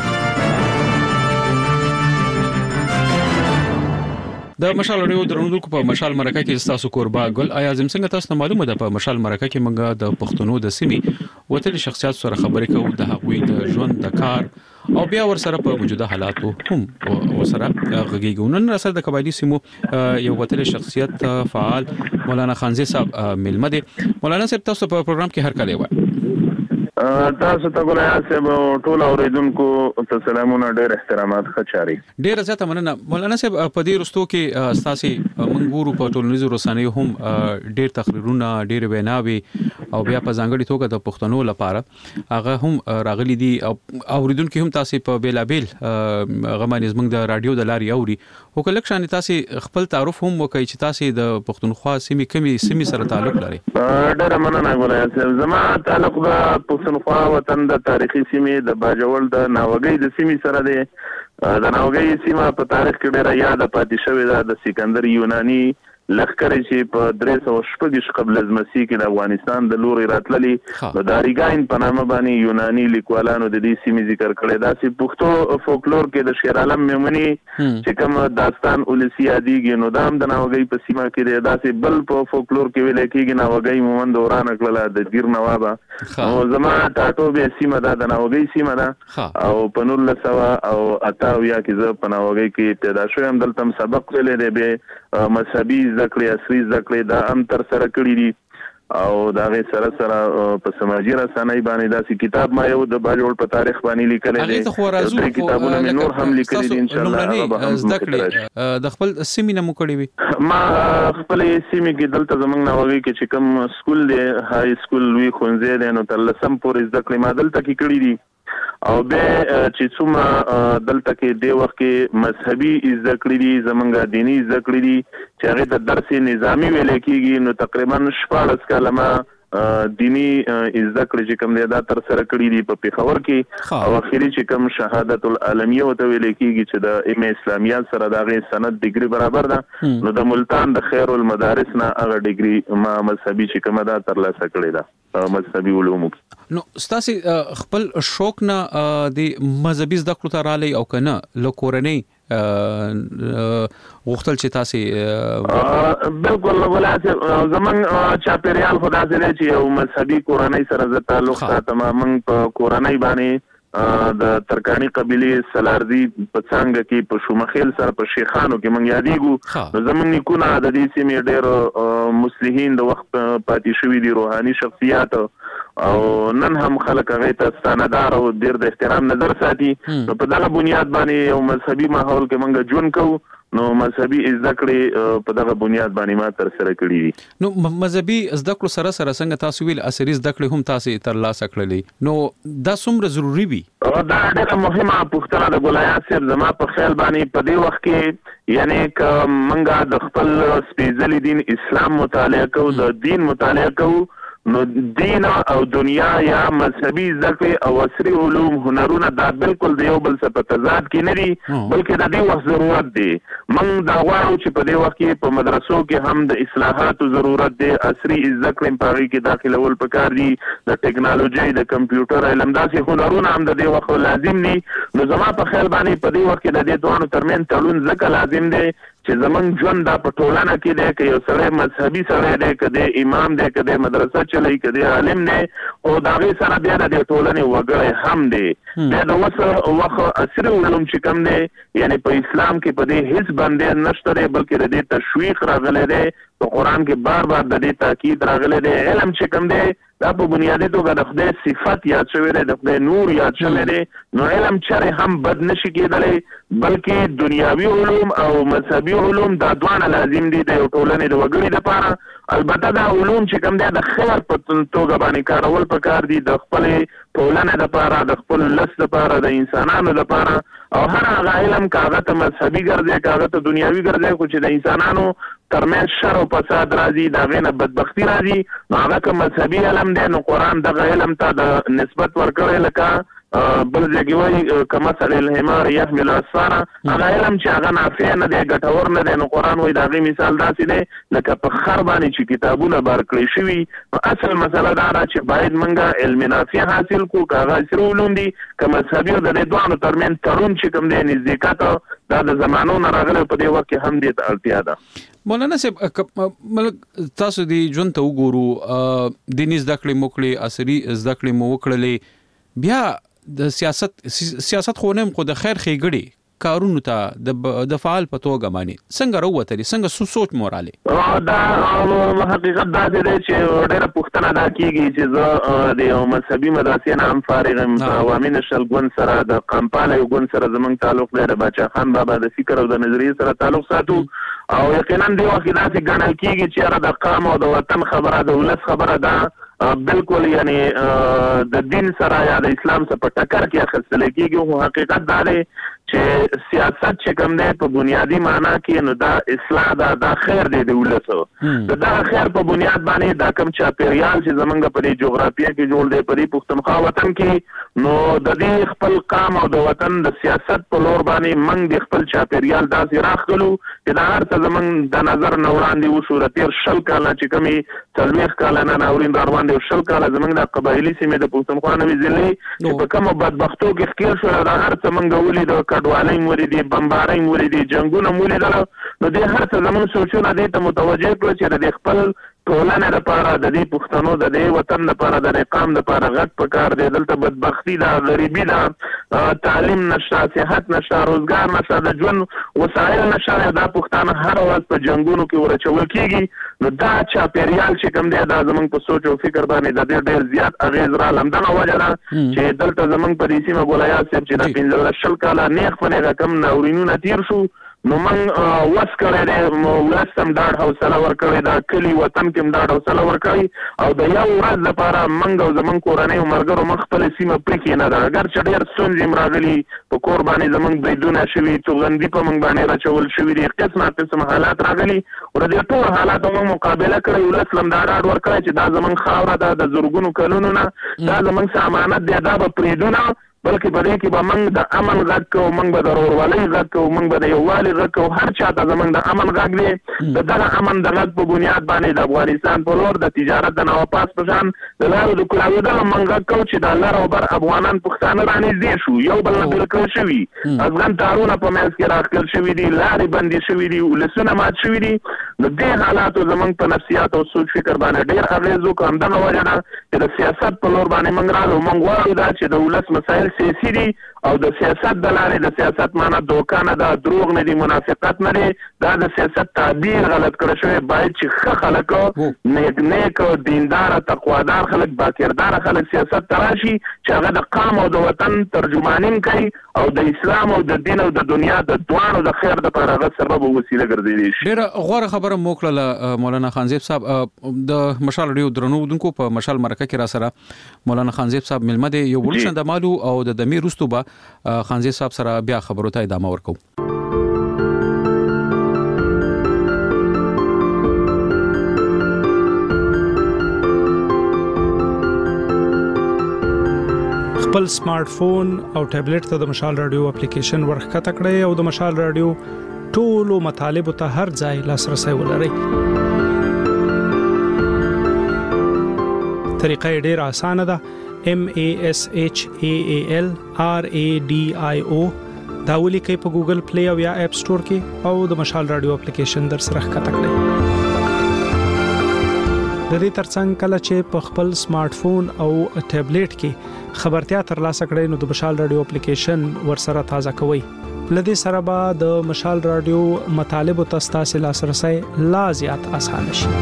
د مشال رادیو درنوونکو په مشال مرکه کې تاسو کوربا ګل آیا زم څنګه تاسو معلومه ده په مشال مرکه کې موږ د پښتنو د سیمې وتل شخصیت سره خبرې کوو د هغوی د ژوند د کار او بیا ور سره په موجوده حالاتو هم ور سره غږیږو. نن سره د قبایلی سیمو یو وتل شخصیت فعال مولانا خانزی صاحب ملمه دي. مولانا صاحب تاسو په پروګرام کې هر کله وایي تاسو ته ګلیا صاحب ټول اوریدونکو ته سلامونه، ډېر احترامات خچاري. ډېر زیاته مننه مولانا صاحب. په دې رستو کې ستاسو منګورو په ټولنیزو رسنیو هم ډېر تقریرونه، ډېر ویناوي او بیا په ځانګړي توګه د پښتنو لپاره هغه هم راغلي دي. اوریدونکو هم تاسو په بیلابل غمانې زمنګ د رادیو د لاري اوري او کله شان تاسو خپل تعارف هم وکړي چې تاسو د پښتونخوا سیمې کمی سیمې سره تعلق لري. ډېر مننه ګلیا صاحب. زما تعلق د پښتونخوا وطن د تاریخي سیمې د باجوړ د ناوګۍ د سیمې سره دی. د ناوګۍ سیمه په تاریخ کې ډېره یاد پاتې شوې ده. د سکندر یونانی لخر چې په درې سوه شپږ قبل از مسیح کې د افغانستان د لوري راتللی د داریګاین په نامه باندې یونانی لیکوالانو د دې سیمې ذکر کړی. دا چې پښتو فولکلور کې د شیر عالم میمونی چې کوم داستان ولسی یادېږي نو دا هم د ناوګۍ په سیمه کې دی. دا چې بل په فولکلور کې ویل کېږي ناوګۍ مومند ورانه کړله د ګیر نوابه. نو زما ټاټوبې سیمه ده د ناوګۍ سیمه ده او په نولس سوه او اته اویا کې زه په ناوګۍ کې پیدا شوم. دلته هم سبق ویلی دی. بیا مذهبي زده کړې، عصري زده کړې دا هم تر سره کړي دي. او دا غي سره سره په سماجی رسنۍ باندې داسې کتاب ما یو د باجوړ په تاریخ باندې لیکل دي هغه خو راځو کتابونه مې نور هم لیکل دي ان شاء الله زده کړې د خپل سیمې نه مو کړې وي ما خپل سیمې کې دلته زمنګ ناوغي کې چې کوم سکول دی های سکول وی خونځې دی نو تل سم پورې زده کړې ما دلته کې کړې دي او به چې څومره دلته کې د وخت کې مذهبي زده کړې دي زمونږ دینی زده کړې دي چې هغه د درس نظامی ویل کېږي نو تقریبا شپږ کلمه دینی زده کړې چې کوم دی دا تر سره کړې دي په پیښور کې او اخیری چې کوم شهادت العالمیه وته ویل کېږي چې د ام اسلامیات سره د غي سند ډیګري برابر ده نو د ملتان د خیر المدارس نه هغه ډیګري ما مذهبي چې کوم دا تر لاسه کړې ده مذهبي علوم. نو ستاسو خپل شوق نه د مذهبي زده کړو ته رالي او کنه لکورنۍ غوښتل چې تاسو بالکل ولایت زمون چاپیریال خدا سره چې یو مذهبي کورنۍ سره ز تعلق ساتم من په کورنۍ باندې د ترکانی قبيله سلاردي په څنګه کې په شومخیل سره په شیخانو کې مونږ یادېګو زمون نیکونه د دې سیمې ډېر مصلحین د وخت پاتې شوی دي روحاني شخصیات او نن هم خلک هغه ته ستاندار او ډېر د احترام نظر ساتي نو په دغه بنیاد باندې یو مذهبي ماحول کې مونږ جون کوو نو مذهبي زده کړې په دغه بنیاد باندې ما تر سره کړې دي. نو مذهبي زده کړو سره سره څنګه تاسو ویل اثري زده کړې هم تاسو تر لاسه کړلې نو دا څومره ضروری وي؟ دا ډېره مهمه پوښتنه د ګولایات صاحب زما په خیال باندې په دې وخت کې یعنی ک منګه د خپل سپېڅلي دین اسلام مطالعه کوو د دین مطالعه کوو نو دین او دنیا یا مذهبي ذکر او عصري علوم هنرونه دا بالکل د یو بل څخه په تضاد کې نه دي بلکې د دې وخت ضرورت دی. موږ دا غواړو چې په دې وخت کې په مدرسو کې هم د اصلاحاتو ضرورت دی عصري ذکر په هغه کې داخلول پکار دي د ټکنالوژي د کمپیوټر علم داسې هنرونه هم د دې وخت لازم دي. نو زما په خیال باندې په دې وخت کې د دې دوه ترمن تړون ځکه لازم دی چې زمونږ ژوند دا په ټولنه کې دی که یو سړی مذهبي سړی دی که دی امام دی که دی مدرسه چلی که دی عالم دی او د هغې سره بیا د دې ټولنې وګړی هم دی بیا د اوس وخت عصري علوم چې کوم دی یعنی په اسلام کې په دې هیڅ بندیز نشته دی بلکې د دې تشویق راغلی دی په قرآن کې بار بار د دې تاکید راغلی دی علم چې کوم دی دا په بنیادي توګه د خدای صفت یاد شوی دی د خدای نور یاد شوی دی نو علم چرې هم بد نشي کېدلی بلکې دنیاوي علوم او مذهبي علوم دا دواړه لازم دي د یو ټولنې د وګړي لپاره البته دا علوم چې کوم دی د خیر په توګه باندې کارول پکار دي د خپلې ټولنې لپاره د خپل لس لپاره د انسانانو لپاره او هر هغه علم که هغه ته مذهبي ګرځي که هغه ته دنیاوي ګرځي خو چې د انسانانو ترمنځ شر او فساد راځي د هغې نه بدبختي راځي نو هغه که مذهبي علم دی نو قرآن دغه علم ته د نسبت ورکړی لکه بل ځای کې وایي کمثل الحمار یحمل اسفارا هغه علم چې هغه نافع نه دی ګټور نه دی نو قرآن وایي د هغې مثال داسې دی لکه په خر باندې چې کتابونه بار کړی شوي نو اصل مسله دا ده چې باید موږ علم نافع حاصل کړو که هغه عصري علوم دي که مذهبي او د دې دواړو ترمنځ تړون چې کوم دی نزدېکت دا د زمانو نه راغلی په دې وخت کې هم دې ته اړتیا ده. مولانا صاحب تاسو دی ژوند ته وګورو دیني زده کړې مو کړې عصري زده کړې مو وکړلې بیا د سیاست سیاست خو نه خو د خیر ښېګړې کارونو ته د فعال په توګه باندې څنګه راووتلې څنګه سوچ مو راغلی؟ دا حقیقت دا دی چې ډېره پوښتنه دا کېږي چې زه د یو مذهبي مدرسې نه هم فارغ یم عوامي نشل ګوند سره د قمپاله یو ګوند سره زموږ تعلق دی د باچا خان بابا د فکر او د نظریې سره تعلق ساتو او یقینا دې وخت کې داسې ګڼل کېږي چې یاره د قام او د وطن خبره د ولس خبره ده بالکل یعنی د دین سره یا د اسلام سره په ټکر کې اخیستل کېږي خو حقیقت دا دی چې سیاست چې کوم دی په بنیادی معنا کې نو دا اصلاح دا دا خیر دی د ولسو د دا خیر په بنیاد باندې دا کوم چاپیریال چې زمونږ په دې جغرافیه کې جوړ دی په دې پښتونخوا وطن کې نو د دې خپل قام او د وطن د سیاست په لور باندې موږ د خپل چاپیریال داسې راخلو چې دا هر څه زمونږ د نظر نه وړاندې وشو د تېر شل کاله چې کومې څلوېښت کاله نه ناورین را روان شل کاله زمونږ د قبایلي سیمې د پښتونخوا نوې ضلعې چې په کومو بدبختو کې ښکېل شول دا هر څه موږ ولیدو کډوالۍ مو ولیدې بمبارۍ مو ولیدې جنګونه مو ولیدل نو دې هر څه زمونږ سوچونه دې ته متوجه کړو چې د خپل ټولنه لپاره د دې پښتنو د دې وطن لپاره د اقام لپاره غټ پکار دی. دلته بدبختی ده، غریبي ده، تعلیم نشته، صحت نشته، روزګار نشته، د ژوند وسایل نشته. دا پښتانه هر ورځ په جنگونو کې ورچول کیږي. نو دا چاپیریال چې کوم دی دا زمونږ په سوچ او فکر باندې د ډېر ډېر زیات اغیز را لمدنه وجه ده چې دلته زمونږ په دې سیمه ګولایات صاحب چې د پنځه شل کاله نیغ په نیغه کم ناورینونه تیر شو، نو من وس کړی دی، ولس هم ډاډ حوصله ورکړې ده، کلي وطن کې هم ډاډ حوصله ورکړی او د یو ورځ لپاره موږ او زمونږ کورنۍ او ملګرو موږ خپله سیمه پرېښې نه ده. اګر چې ډېر ستونزې هم راغلي، په کور باندې زمونږ بریدونه شوي، توغندي په موږ باندې راچول شوي دي، قسمه قسم حالات راغلي او د دې ټول حالاتو موږ مقابله کړې. ولس هم دا ډاډ ورکړی چې دا زمونږ خاوره ده د زرګونو کلونو نه، دا زمونږ څه امانت دی، دا به پرېږدو نه، بلکې په دې کې به موږ د امن غږ کوو، موږ به د ورورولۍ غږ کوو، موږ به د یووالي غږ کوو. هر چا ته زموږ د امن غږ دی. د دغه امن د غږ په بنیاد باندې د افغانستان په لور د تجارت د نواپاس په شان د لارو د کلاوېدلو موږ غږ کوو چې د لر او بر افغانان پښتانه رانږدې شو، یو بل نه بېل کړل شوي، افغان تارونه په منځ کې راښکل شوي دي، لارې بندې شوي دي، ولسونه مات شوي دي. نو دې حالاتو زموږ په نفسیات او سوچ فکر باندې ډېر اغېز وکړ. همدغه وجه ده چې د سیاست په لور باندې موږ رالو. موږ غواړو دا چې د ولس مسایل سیاسي دي او د سیاست د لارې د سیاست معنا دوکه نه ده، دروغ نه دي، منافقت نه دی، دا د سیاست تعبیر غلط کړی شوی. باید چې ښه خلک، نیک نیک دیندار تقوادار خلک، باکردار خلک سیاست ته راشي چې هغه د قام او د وطن ترجماني کوي او د اسلام او د دین او د دنیا د دواړو د خیر دپاره هغه سبب او وسیله ګرځېدلی شي. ډېره غوره خبره مو وکړله مولانا خانزیب صاحب. د مشال راډیو درنو اودونکو په مشال مرکه کې را سره مولانا خانزیب صاحب ملمه دی. یو ورشن د مالو او د دمیر وروسته به خانزیب صاحب سره بیا خبرو ته ادامه ورکو. خپل سمارټ فون او ټابلیټ ته د مشال رادیو اپلیکیشن ورښکته کړئ او د مشال رادیو ټولو مطالبو ته هر ځای لاسرسي ولرئ. طریقه ډېره اسانه ده. M A S H A A L R A D I O دا ولیکئ په ګوګل پلی او یا اپ سٹور کې او د مشال رادیو اپلیکیشن در سره ښکته کړئ. د دې ترڅنګ کله چې په خپل سمارټ فون او ټابلیټ کې خبرتیا ترلاسه کړئ نو د مشال رادیو اپلیکیشن ورسره تازه کوئ. لدې سره به د مشال رادیو مطالبو ته ستاسو لاسرسي لا زیات اسانه شي.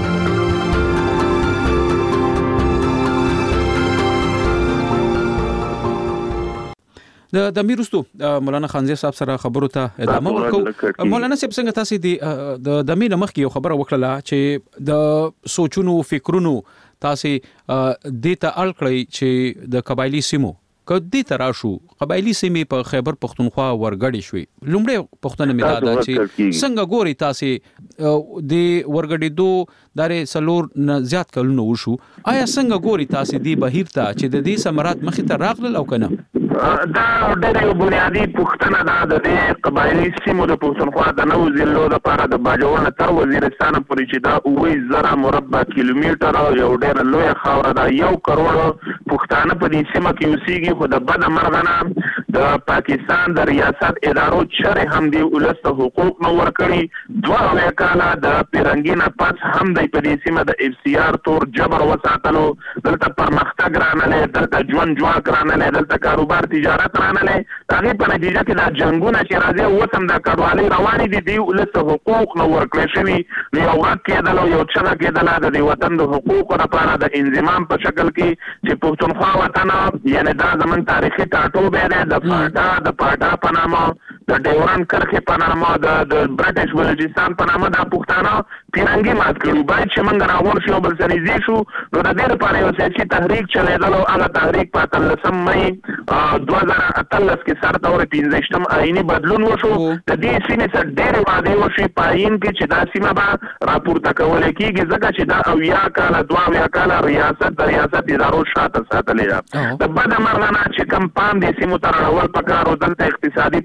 د د میرستو مولانا خانزیب صاحب سره خبرو ته ادامه ورکو. مولانا صاحب څنګه تاسو د د د مینه مخ کې یو خبره وکړه چې د سوچونو فکرونو تاسو د ته اړ کړی چې د قبایلی سیمو کدی تراشو قبایلی سیمې په خیبر پختونخوا ورګړې شوې. لومړی پښتنه مې دا ده چې څنګه ګوري تاسو د ورګړې دو دارې سلور نه زیات کلونه وشو، آیا څنګه ګوري تاسو دی بهیر ته چې د دې سمرات مخې ته راغلل او کنه؟ دا ډېر بنیادی پوښتنه ده د دې قبایلی سیمو د پښتونخوا د نو ضلعو لپاره د باجوړ تر وزیرستان پورې چې دا اوه زره مربع کیلومتر او یو ډېر لوی خاوره ده. یو کروڑ پښتانه په دې سیمه کې اوسېږي، خو د بده مرغه نه د پاکستان د ریاست ادارو چرې هم دی ولس ته حقوق نه ورکړي. دوه اویا کاله د پیرنګي نه پس هم دی په دې سیمه د اف سی آر تور جبر وساتلو. دلته پرمختګ رانلی، دلته ژوند جواک رانلی، دلته کاروبار تجارت رانلی. د هغې په نتیجه کې دا جنګونه چې راځي اوس هم دا کډوالۍ روانې دي، دې ولس ته حقوق نه ورکړی شوي. نو یو غږ کېدل او یو چغه کېدله د دې وطن د حقوقو لپاره د انضمام په شکل کې چې پښتونخوا وطن یعنې دا زموږ تاریخي ټاټوبی دی د پاټا د پاټا په نامه، د ډیورن کرښې په نامه، د برټش بلوچستان په نامه دا پښتانه پیرنګي مات کړي. باید چې موږ راغون شو بل سره نږدې شو. نو د دې لپاره یو سیاسي تحریک چلېدل او هغه تحریک په اتلسم مۍ دوه زره اتلس کې سر ته ورې پنځویشتم آییني بدلون وشو. د دې سیمې سره ډېرې وعدې وشوې په آیین کې چې دا سیمه به راپورته کولی کېږي، ځکه چې دا اویا کاله دوه اویا کاله ریاست د ریاست ادارو شاته ساتلې ده. د بده مرغه نه چې کم پام دې سیمو ته راوړل پکار و، دلته اقتصادي پروژې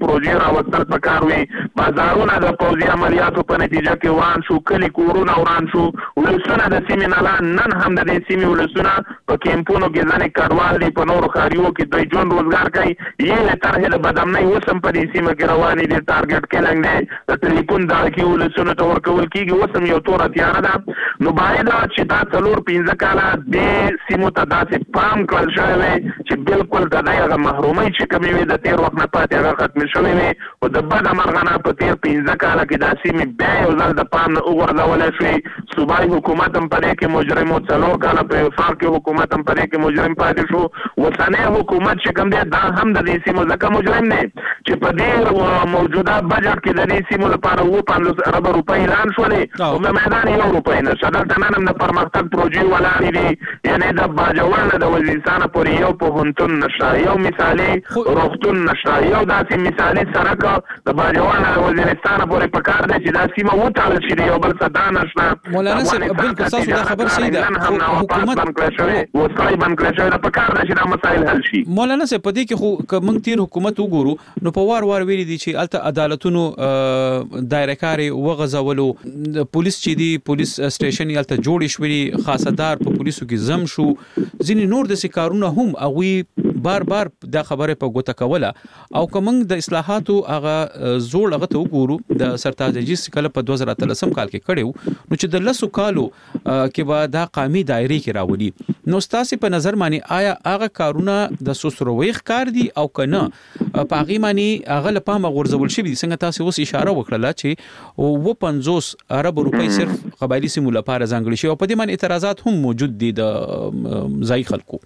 راوستل پکار وي. بازارونه د پوځي عملیاتو په نتیجه کې وران شو، کلی کورونه وران شو، ولسونه د سیمې نه لا نن هم د دې سیمې ولسونه په کیمپونو کې ځنې کډوال دي، په نورو ښاریو کې دوی ژوند روزګار کوي. یې طرحې د بدامنۍ اوس هم په دې سیمه کې روانې دي. ټارګټ کیلنګ دی، د ټلیفون دعوې ولسونو ته ورکول کېږي، اوس هم یو توره تیاره ده. نو باید چې دا څلور پنځه کاله دې سیمو ته داسې پام کړل شوی وي چې بالکل د دې هغه محرومۍ چې کومې وي د تېر وخت نه پاتې هغه ختمې شوې وي. او د بده مرغه نه په تېر پنځه کاله کې دا سیمې بیا یو ځل د پام نه وغورځولی شوې. صوبایي حکومت هم په دې کې مجرم و، څلور کاله په وفاق کې حکومت هم په دې کې مجرم پاتې شو. اوسنی حکومت چې کوم دی دا هم د دې سیمو ځکه مجرم دی چې په دې موجوده بجټ کې د دې سیمو لپاره اووه پنځوس اربه روپۍ اعلان شولې او په میدان یو روپۍ نشته. دلته نن هم د پرمختګ پروژې ولاړې دي، یعنې د باجوړ نه د وزیرستانه پورې یو پوهنتون نشته، یو مثالي روغتون نشته، یو داسې مثالي سړک د باجوړ نه د وزیرستانه پورې پکار دی چې دا سیمه وتړل شي، د یو بل څه دا نشته. مولانا صاحب بالکل تاسو دا خبر صحیح ده، حکومت بند کړی شوی وسایل بند کړی شوی، دا پکار دی چې دا مسایل حل شي. مولانا صاحب په دې کې خو که موږ تیر حکومت وګورو نو په وار وار ویلي دي چې الته عدالتونو دایره کاري وغځولو، پولیس چې دی پولیس سټیشن یې الته جوړ شوی، خاصدار په پولیسو کې زم شو، ځینې نور د سکارونه هم هغوی بار بار دا خبره په ګوته کوله. او که موږ د اصلاحاتو هغه زوړ هغه ته وګورو د سرتاج اجیز کله په دوه زره اتلسم کال کې کړی و، نو چې د لسو کالو کې به دا قامي دایرې کې راولي. نو ستاسې په نظر باندې آیا هغه کارونه د سوسرویخ کار دي او که نه په هغې باندې هغه له پامه غورځول شوي دي؟ څنګه تاسې اوس اشاره وکړله چې اووه پنځوس اربه روپۍ صرف قبایلي سیمو لپاره ځانګړي شوي او په دې باندې اعتراضات هم موجود دي د ځایي خلکو.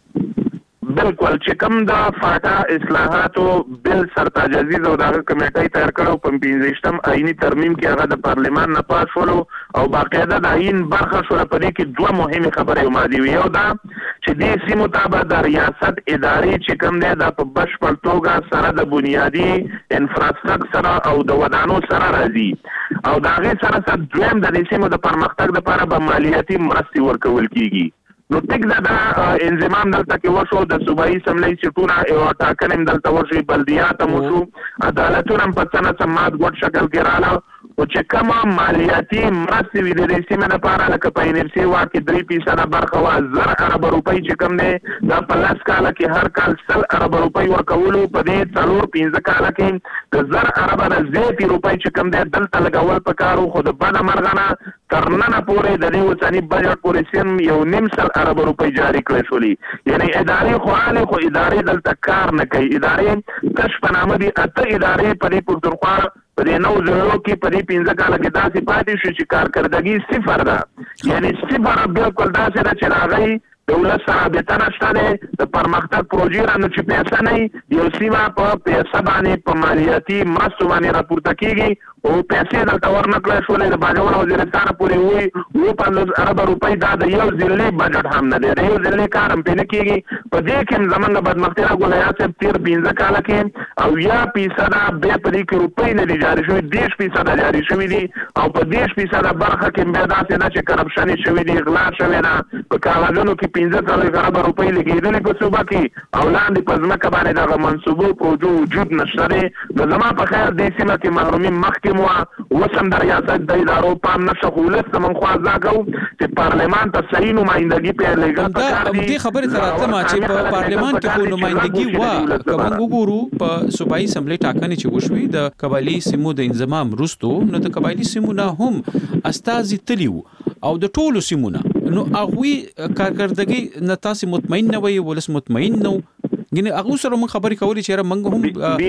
بالکل چې کوم د فاټا اصلاحاتو بل سرتاج عزیز او دغه کمیټې تیار کړو په پنځه آئینی ترمیم کې هغه د پارلیمان نه پاس شول او باقاعده د آئین برخه شول. په دې کې دوه مهمه خبرې مادي وي، یو دا چې د سیمو تابع د ریاست ادارې چې کوم دی د په بشپړ توګه سره د بنیادی انفراستراکچر سره او د ودانو سره راځي او د هغې سره سره دویم د سیمو د پرمختګ لپاره به مالیاتي مرستې ورکول کیږي. نو ټیک دا د انضمام دلته کې وشو، د صوبایي اسمبلی سیټونه یو ټاکنې هم دلته وشوې، بلدیات هم وشو، عدالتونه هم په څه نه څه مات ګوډ شکل کې راغله. او چې کومه مالیاتي مرستې وي د دې سیمې لپاره لکه په ان اف سي واک کې درې فیصده برخه وه، زر اربه روپۍ چې کوم دی دا په لس کاله کې هر کال سل اربه روپۍ ورکولو، په دې څلور پنځه کاله کې د زر اربه نه زیاتې روپۍ چې کوم دی دلته لګول پکار وو. خو د بده مرغه نه تر ننه پورې د دې اوسني بجټ پورې سیم یو نیم سل اربه روپۍ جاري کړی شولې. یعنې ادارې خو حالې خو ادارې دلته کار نه کوي، ادارې تش په نامه دي اته ادارې په دې پښتونخوا په دې نو ضرورو کې په دې پنځه کاله کې داسې پاتې شو چې کارکردګي صفر ده. یعنې صفر بالکل داسې ده چې هغوی دولت سره رابطه نشته دی، د پرمختګ پروژې را نو چې پیسه نه وي یو سیمه په پیسه باندې په مالیاتي مرستو باندې راپورته کېږي او پیسې دلته ورنه کړی شولې. د باجوړ وزیرستانه پورې وایي اووه پنځوس اربه روپۍ دا د یو ضلعي بجټ هم نه دی، د یو ضلعي کار هم پرې نه کېږي. په دې کې هم زموږ بدمختي را ګلایات صاحب تېر پنځه کاله کې اویا فیصده بیا په دې کې روپۍ نه دي جاري شوي، دېرش فیصده جاري شوي دي او په دېرش فیصده برخه کې بیا داسې ده چې کرپشن یې شوي دي، غلا شوې ده، په کاغذونو کې پنځه څلوېښت اربه روپۍ لګېدلې په صوبه کې او لاندې په ځمکه باندې دغه منصوبو پروژو وجود نشته دی. نو زما په خیر دې سیمه کې محرومي مخکې مو اوس هم د ریاست د ادارو پام نشته، خو ولس ته موږ خواست دا کوو چې پارلمان ته صحیح نمایندګي پرې لېږل پکار دي. دې خبرې ته راتلم چې په پارلمان کې خو نمایندګي وه، که موږ وګورو په صوبایي اسمبلۍ ټاکنې چې وشوې د قبایلي سیمو د انضمام وروستو، نو د قبایلي سیمو نه هم استازي تلي وو او د ټولو سیمو نه، نو هغوی کارکردګي نه تاسې مطمئن نه وئ، ولس مطمئن نه و، یعنې هغو سره موږ خبرې کولې چې یاره موږ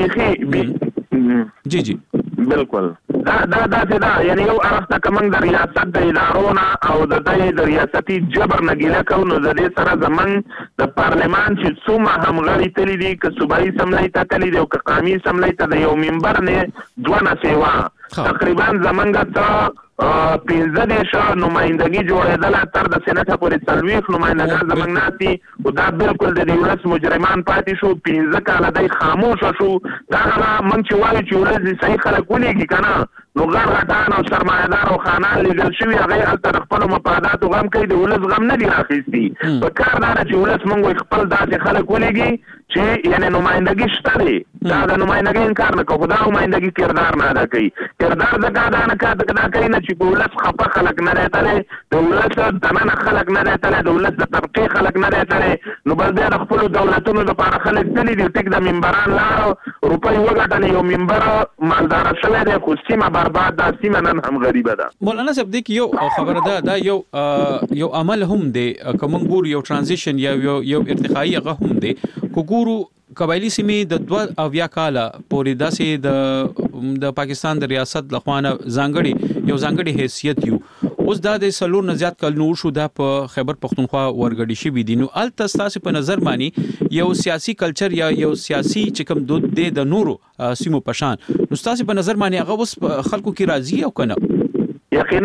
هم جی جی بالکل دا دا داسې ده. یعنې یو اړخ ته که موږ د ریاست د ادارو نه او د دې د ریاستي جبر نه ګیله کوو، نو د دې سره زموږ د پارلمان چې څومره همغړي تللي دي، که صوبایي اسمبلۍ ته تللي دي او که قومي اسمبلۍ ته د یو ممبر نه دوه نسې وه، تقریبا زموږ ته پنځه دېرشه نمایندګي جوړېدله، تر د سینټه پورې څلوېښت نمایندګان زموږ ناست دي او دا بالکل د دې ولس مجرمان پاتې شو، پنځه کاله دی خاموشه شو. دا هغه موږ چې وایو چې ولس دې صحیح خلک ولېږي که نه، نو غټ غټان او سرمایهدار او خانان لېږل شوي هغې هلته د خپلو مفاداتو غم کوي، د ولس غم نه دي راخیستي. په کار دا ده چې ولس موږ وایي خپل داسې خلک ولېږي چې یعنی نمائندګي شته دی دا د نمائندګۍ انکار نه کوو دا نمائندګي کردار نه ادا کوي کردار ځکه ادا نه کوي دا کوي نه چې په ولس خفه خلک نه دی تللی د ولس دننه خلک نه دی تللی د ولس د طبقې خلک نه دی تللی نو بل بیا د خپلو دولتونو دپاره خلک تللي دي ټیک د ممبران لاړو روپۍ وګټلې یو ممبر مالداره شوی دی خو سیمه برباد ده سیمه نن هم غریبه ده. مولانا صاحب دې کې یو خبره ده دا یو یو عمل هم دی که موږ ګورو یو ټرانزیشن یا یو ارتقایي هغه هم دی که ګورو قبایلی سیمې د دوه اویا کاله پورې داسې د د پاکستان د ریاست لخوانه ځانګړي یو ځانګړي حیثیت یو اوس دا د سلور نه زیات کال نور شو دا په خیبر پختونخوا ورګړي شوي دي نو الته ستاسو په نظر باندې یو سیاسي کلچر یا یو سیاسي چې کوم دود دی د نورو سیمو پشان نو ستاسو په نظر باندې هغه اوس خلکو کې راضي او کنه یقینا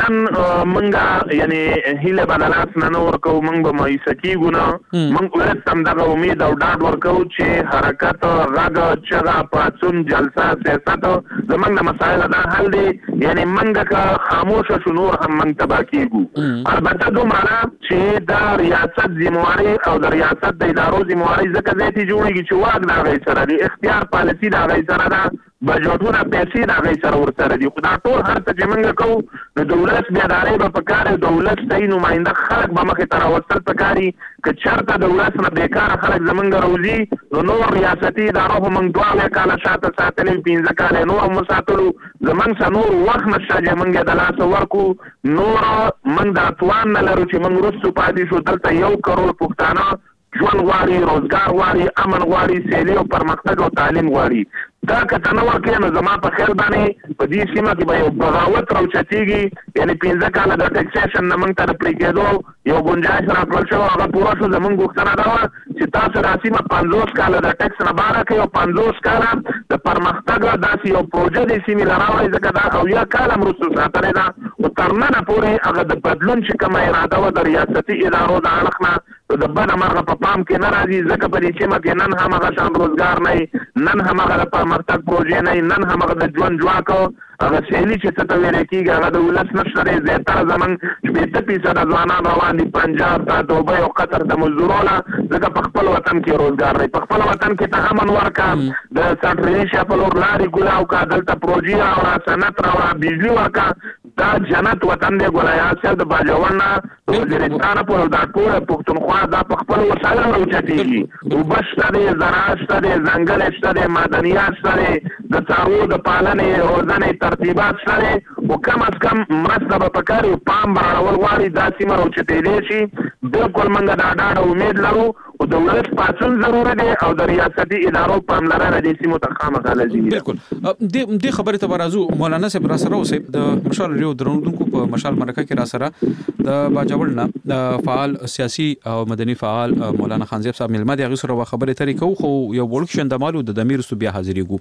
منګه یعنی هیله بدلاس نه نور کو منګ به مایوسه کیږو نه منګ ولې تم دغه امید او ډاډ ورکو چې حرکت غږ چغه پاتون جلسه سیاست زمنګ د مسایل دا حل دي یعنی منګه کا خاموش شو نور هم منګ تبا کیږو البته دومره چې دا ریاست ذمہواری او د ریاست د ادارو ذمہواری ځکه ځای جوړیږي چې واګ دا غي سره دي اختیار پالیسی دا غي سره ده بجټونه پیسې دا غي سره ورسره دي خو دا ټول هر څه چې منګه کوو د دولت بیاداری به پکاره دولت صحیح نماینده خلک به مخې ته راوستل پکاري که چېرته دولت نه بیکاره خلک زمونږ راوځي نو نور ریاستي ادارو خو موږ دوه اویا کاله شاته ساتلي پنځه کاله نور هم وساتلو زمونږ څه نور وخت نشته چې موږ یې د لاسه ورکړو نور موږ دا توان نه لرو چې موږ وروستو پاتې شو دلته یو کروڑ پښتانه ژوند غواړي روزګار غواړي امن غواړي سیالي او پرمختګ او تعلیم غواړي دا که نه ورکړي نو زما په خیال باندې په دې سیمه کې به یو بغاوت راوچتېږي یعنی پنځه کاله د ټیکسیشن نه موږ ته د پرې کېدو یو گنجایش راکړل شوی هغه پوره شو زموږ غوښتنه دا وه چې تاسو دا سیمه پنځوس کاله د ټیکس نه باره کړئ او پنځوس کاله د پرمختګ داسې یو پروژه دې سیمې له راوړئ ځکه دا اویا کاله هم وروستو ساتلی ده خو تر ننه پورې هغه د بدلون چې کومه اراده وه د ریاستي ادارو د اړخ نه د بده مرغه په پام کې نه راځي ځکه په دې سیمه کې نن هم هغه شان روزګار نه نن هم هغه د پرمختګ پروژې نه نن هم هغه د ژوند ځواک هغه سیالي چې څه ته ویلی کېږي هغه د ولس نشته دی زیاتره زموږ شپېته فیصده ځوانان روان دي پنجاب ته دوبۍ او قطر ته مزدورونه ځکه په خپل وطن کې روزګار دی په خپل وطن کې ته امن ورکړه د سنټرلیشیا په لور لارې ګولاو کړه دلته پروژې راوړه صنعت راوړه بجلي ورکړه دا جنت وطن دی ګوله یاسر د باجوړ نه د وزیرستانه پورې دا ټوله پښتونخوا دا په خپل وسایلو راوچتېږي اوبه شته دی زراعت شته دی ځنګل شته دی معدنیات شته دی د څارویو د پالنې روزنې ترتیبات شته دی خو کم از کم مرسته به پکار وي پام به اړول غواړي دا سیمه راوچتېدی شي بلکل موږ دا ډاډه امید لرو او د ولس پاڅون ضروري دی او د ریاستي ادارو پاملرنه دې سیمو ته خامخا لازمي ده. بالکل دې خبرې ته به راځو مولانا صاحب را سره اوسئ د مشال ریډیو درنونکو په مشال مرکه کې را سره د باجوړ نه فعال سیاسي او مدني فعال مولانا خانزیب صاحب ملما دی هغې سره خبرې اترې کوو خو یو وړوکی شندمال د دمې وروستو بیا حاضرېږو.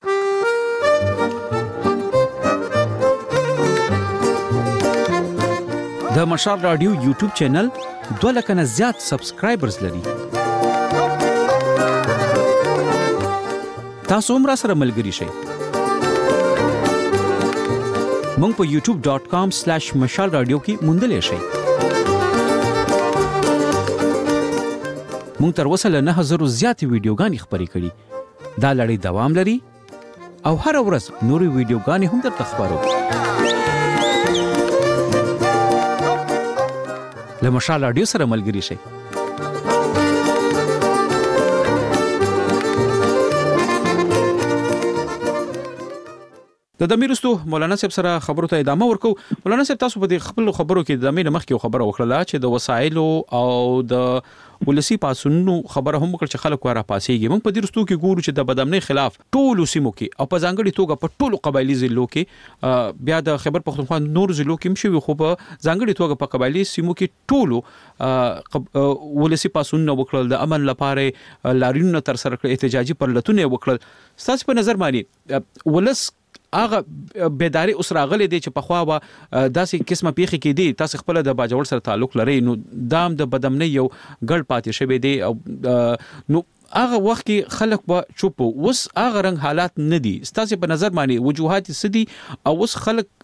د مشال رادیو یوټیوب چینل دوه لکه نه زیات سبسکرایبرز لري. تاسو هم را سره ملګري شئ. مونږ په یوټیوب ډاٹ کام سلیش مشال رادیو کې موندلی شئ. مونږ تر اوسه له نهه زرو زیاتې ویډیوګانې خپرې کړي. دا لړۍ دوام لري او هره ورځ نورې ویډیوګانې هم درته خپرو. له مشال رادیو سره ملګري شئ. د دمې وروستو مولانا صاحب سره خبرو ته ادامه ورکو. مولانا صاحب تاسو په دې خپل خبرو کې د دمې نه مخکې خبره وکړله چې د وسایلو او د ولسی پاسونو خبره هم وکړه چې خلک را پاسېږي. موږ په دې وروستو کې ګورو چې د بدامنۍ خلاف ټولو سیمو کې او په ځانګړي توګه په ټولو قبایلي ضلعو کې بیا د خیبر پختونخوا نور ضلعو کې هم شوي خو په ځانګړي توګه په قبایلي سیمو کې ټولو ولسی پاسونه وکړل د امن لپاره لاریونونه ترسره کړل احتجاجي پرلتونه وکړل. ستاسو په نظر باندې ولس هغه بیداری اوس راغلی دی چې پخوا به داسې قسمه پیښې کېدې تاسو خپل د باجوړ سره تعلق لرئ نو دام د بدامنۍ یو ګډ پاتې شوی دی او نو هغه وخت کې خلک به چوپ اوس هغه رنګ حالات نه دي. ستاسو په نظر باندې وجوهات څه دي او اوس خلک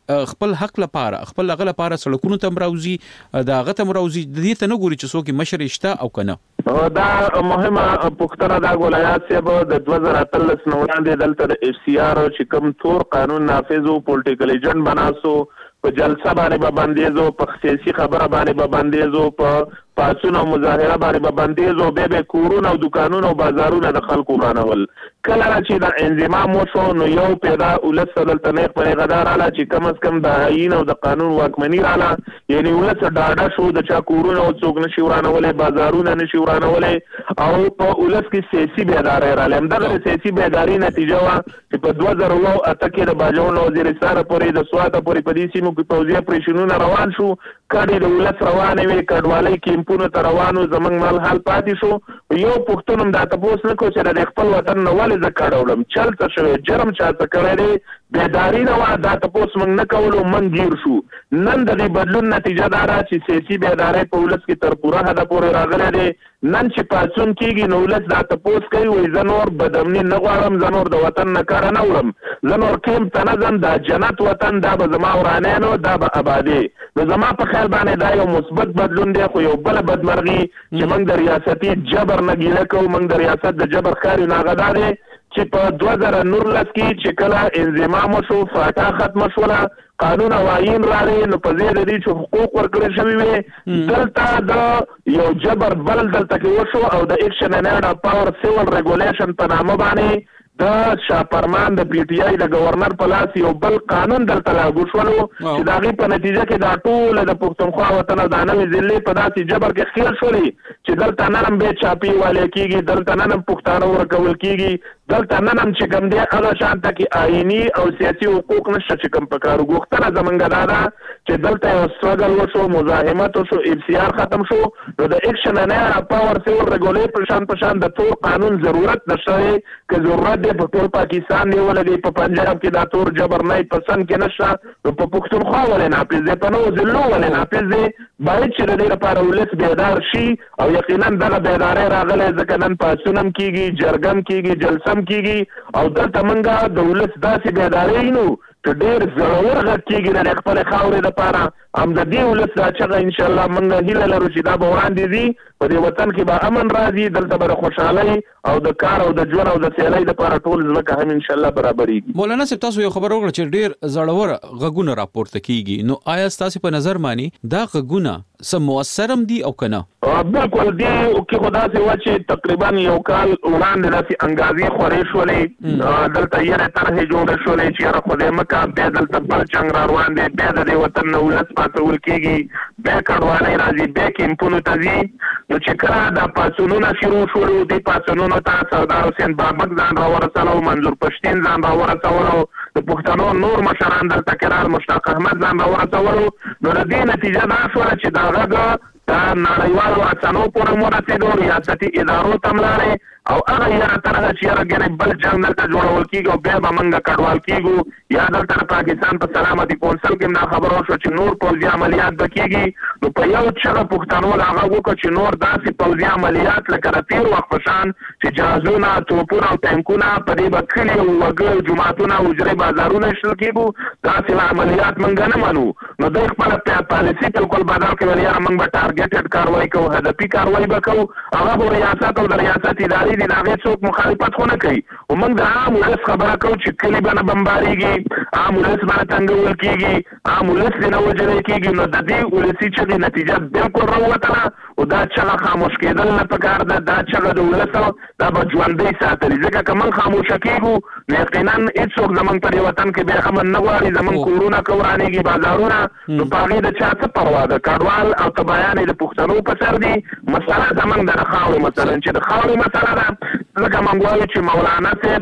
خپل حق لپاره خپل غل لپاره سړکونو تم راوځي دا غته مروزي د دې ته نه ګوري چې څوک مشر شته او کنه دا مهمه پښتنه دا ولایت سیب د دوه زره اتلس نو وړاندې دلته د اف سی آر چې کوم تور قانون نافذ او پولیټیکل ایجنټ بناسو په جلسه باندې به بندیزو په سیاسي خبره باندې به بندیزو په پاسون او مظاهره باندې به بندیزو به به کورونه او دکانونه او بازارونه د خلکو رانول کله چې دا انضمام وشو نو یو پیدا ولس دلته نه په غدار اله چې کم از کم د آئین او د قانون واکمنی رااله یعنی ولس ډاډه شو د چا کورونه او څوک نشي ورانولې بازارونه نشي ورانولې او په ولس کې سیاسي بیداری رااله همدغه سیاسي بیداری نتیجه وا چې په دوه زره او اته کې د باجوړ وزیرستان پورې د سواته پورې په دې سیمو کې پوځي اپریشنونه روان شو کډې د ولس روانه وي کډوالۍ کیمپونو ته روانو زمنګ مال حال پاتې شو یو پښتون دا تاسو نه کو چې د خپل وطن نو ولې زکړولم چلته شو جرم چاته کړی بیداری نه وا دا تاسو موږ نه کولو من گیر شو نن د دې بدلون نتیجه دارا چې سیاسي بیداری په ولس کې تر پوره حد پورې راغلی دی نن چې پاتون کېږي نو ولس دا تاسو کوي وای زنور بدامنی نه غواړم زنور د وطن نه کار نه ورم زنور کیم تنظم د جنت وطن دا به زما ورانه نو دا به آبادی نو زما په خیال باندې دا یو مثبت بدلون دی خو یو بل بدمرغي چې موږ د ریاستي جبر نه ګیله کوو موږ د ریاست د جبر ښکاري ناغدا دی چې په دوه زره نولس کې چې کله انضمام شو فاټا ختم شوله قانون او آئین راغی نو په ځای د دې چې حقوق ورکړل شوي وي دلته د یو جبر بل دلته کې وشو او د اکشن ان اډ پاور سیول ریګولیشن په نامه باندې د شاپرمان د پی ټی آی د گورنر په لاس یو بل قانون دلته لاګو شولو چې د هغې په نتیجه کې دا ټوله د پښتونخوا وطن او د نوې ضلعې په داسې جبر کې ښکېل شولې چې دلته نن هم بیا چاپي والی کېږي دلته نن هم پښتانه ورکول کېږي دلته نن هم چې کوم دی هغه شانته کې آئیني او سیاسي حقوق نشته چې کوم پکار غوښتنه زمونږ دا ده چې دلته یو سټرګل وشو مزاحمت وشو اف سی آر ختم شو نو د اکشن ان پاور سیول ریګولیټ په شان په شان د ټول قانون ضرورت نشته که ضرورت په ټول پاکستان دی ولې په پنجاب کې دا تور جبر نه پسند کې نشته په پښتونخوا ولې ناپیز دی په نو ضلعو ولې ناپیز دی باید چې د دې لپاره ولس بیدار شي او یقینا دغه بیداري راغلی ځکه نن پاڅونم کېږي جرګم کېږي جلسم کېږي او دلته موږ د ولس داسې بیداري نو چې ډېر زړور غږ کېږي د خپلې خاورې لپاره هم د دې ولس دا چغه انشاءالله موږ هیله لرو چې دا به وړاندې ځي په دې وطن کې به امن راځي دلته به د خوشحالۍ او د کار او د ژوند او د سیالۍ لپاره ټول ځمکه هم انشاءالله برابرېږي مولانا صاحب تاسو یو خبر وکړه چې ډېر زړور غږونه راپورته کېږي نو آیا ستاسو په نظر مانی دا غږونه سم موثرم دي او کنه بالکل دی او کې خدا سي و چې تقریبا یو کال وړاندې داسې انګازي خورې شولې دلته یې طرحې جوړې شولې چې را خو دې مکه بیا دلته بل څنګه را روان دي بیا د دې وطن نه ولس پاتول کېږي بیا کډوالۍ راځي بیا کیمپونو ته ځي نو چې کله دا پاڅونونه شروع شول دې پاڅونونو ته سردار حسین بابک ځان راورسولو منظور پښتین ځان راورسولو د پښتنو نور مشران دلته کرار مشتاق احمد ځان راورسولو نو د دې نتیجه دا شوه چې دا غږ دا نړیوالو هڅونو پورې ورسېدو ریاستي ادارو ته لاړې او هغه یاره طرحه چې یاره ګنې بل جنګ دلته جوړول کېږي او بیا به موږ کډوال کېږو یا دلته د پاکستان په سلامتي کونسل کې هم دا خبره وشوه چې نور پوځي عملیات به کېږي نو په یو چغه پښتنو د هغه وکړه چې نور داسې پوځي عملیات لکه د تېر وخت په شان چې جهازونه توپونه او ټینکونه په دې به کلي او وګړي جوماتونه او حجرې بازارونه ایښودل کېږو داسې عملیات موږ نه منو نو دوی خپله پالیسي بالکل بدل کړل یاره موږ به ټارګېټډ کاروایي کوو هدفي کاروایي به کوو هغه به ریاست او د ریاست ادارې دي د هغې څوک مخالفت خو نه کوي او موږ د عام ولس خبره کوو چې کلي به نه بمبارېږي عام ولس به نه تنګول کېږي عام ولس دې نه وژلی کېږي نو د دې ولسي چغې نتیجه بالکل راووتله او دا چغه خاموش کېدل نه پکار ده دا چغه د ولس دا به ژوندۍ ساتلي ځکه که موږ خاموشه کېږو نو یقینا هېڅوک زموږ په دې وطن کې بیا امن نه غواړي زموږ کورونه که ورانېږي بازارونه نو په هغې د چا څه پروا ده کډوال او تبایان یې د پښتنو په سر دي مسله زموږ د خاورې مثلا چې د خاورې مسله ده ځکه موږ وایو چې مولانا صاحب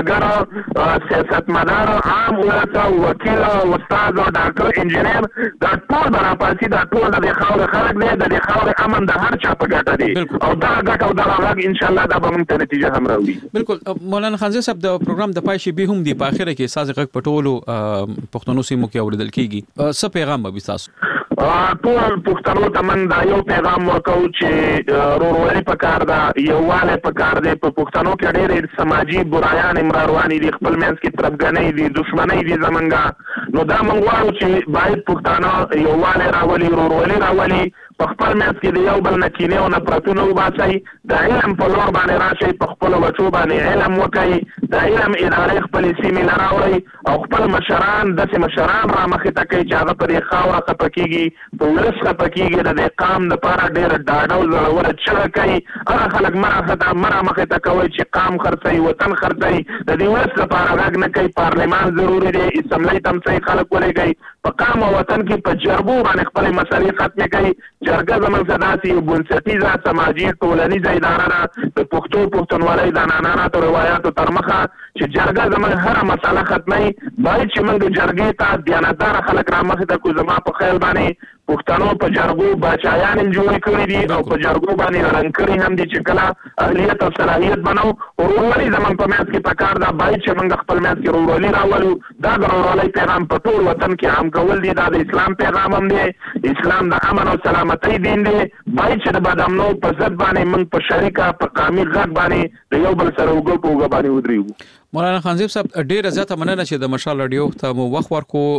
سوداګر سیاستمدار عام ولس وکیل استاد ډاکټر انجینر دا ټول به راپاڅي دا ټول د دې خاورې خلک دی د دې خاورې امن د هر چا په ګټه دی او دغه ګټه او دغه غږ انشاءالله دا به موږ ته نتیجه هم راوړي بالکل مولانا خانزي صاحب د پروګرام د پای شي به هم دی په اخره کې ساز غږ په ټولو پښتنو سیمو کې اوریدل کېږي څه پیغام به تاسو ټول پښتنو ته من دا یو پیغام ورکوو چې ورورولي پکار ده یووالی پکار دی په پښتنو کې ډېرې سماجي برایان هم را روانې دي خپل منځ کې تربګنۍ دي دښمنۍ دي زمونږ نو دا موږ غواړو چې باید پښتانه یووالی راولي ورورولي راولي په خپل منځ کې د یو بل نه کینې او نفرتونه وباسئ د علم په لور باندې راشئ په خپلو بچو باندې علم وکئ د علم ادارې خپلې سیمې نه راوړئ او خپل مشران داسې مشران رامخې ته کوي چې هغه په دې خاوره خفه کېږي په ولس خفه کېږي د دې قام دپاره ډېره ډاډه او زړوره چغه کوي هغه خلک مه رامخې ته کوئ چې قام خرڅوي وطن خرڅوي د دې ولس لپاره غږ نه کوي پارلمان ضروري دی اسمبلۍ ته هم صحیح خلک ولېږئ په قام او وطن کې په جرګو باندې خپلې مسلې ختمې کوي جرګه زموږ څه داسې یو بنسټیزه سماجي ټولنیزه اداره ده د پښتو پښتونولۍ د عنعناتو روایاتو تر مخه چې جرګه زموږ هره مسله ختموي باید چې موږ جرګې ته دیانتداره خلک رامخې ته کړو زما په خیال باندې پښتنو په جرګو باچایان هم جوړې کړي دي او په جرګو باندې رنګ کړي هم دي چې کله اهلیت او صلاحیت بنو ورورولي زموږ په منځ کې پکار ده باید چې موږ خپل منځ کې ورورولي راولو دا د ورورولۍ پیغام په ټول وطن کې عام کول دي دا د اسلام پیغام هم دی اسلام د امن او سلامتۍ دین دی باید چې د بدامنو په ضد باندې موږ په شریکه په قامي غږ باندې د یو بل سره اوږه په اوږه باندې ودرېږو. مولانا خانزیب صاحب ډېره زیاته مننه چې د مشال رادیو ته مو وخت ورکو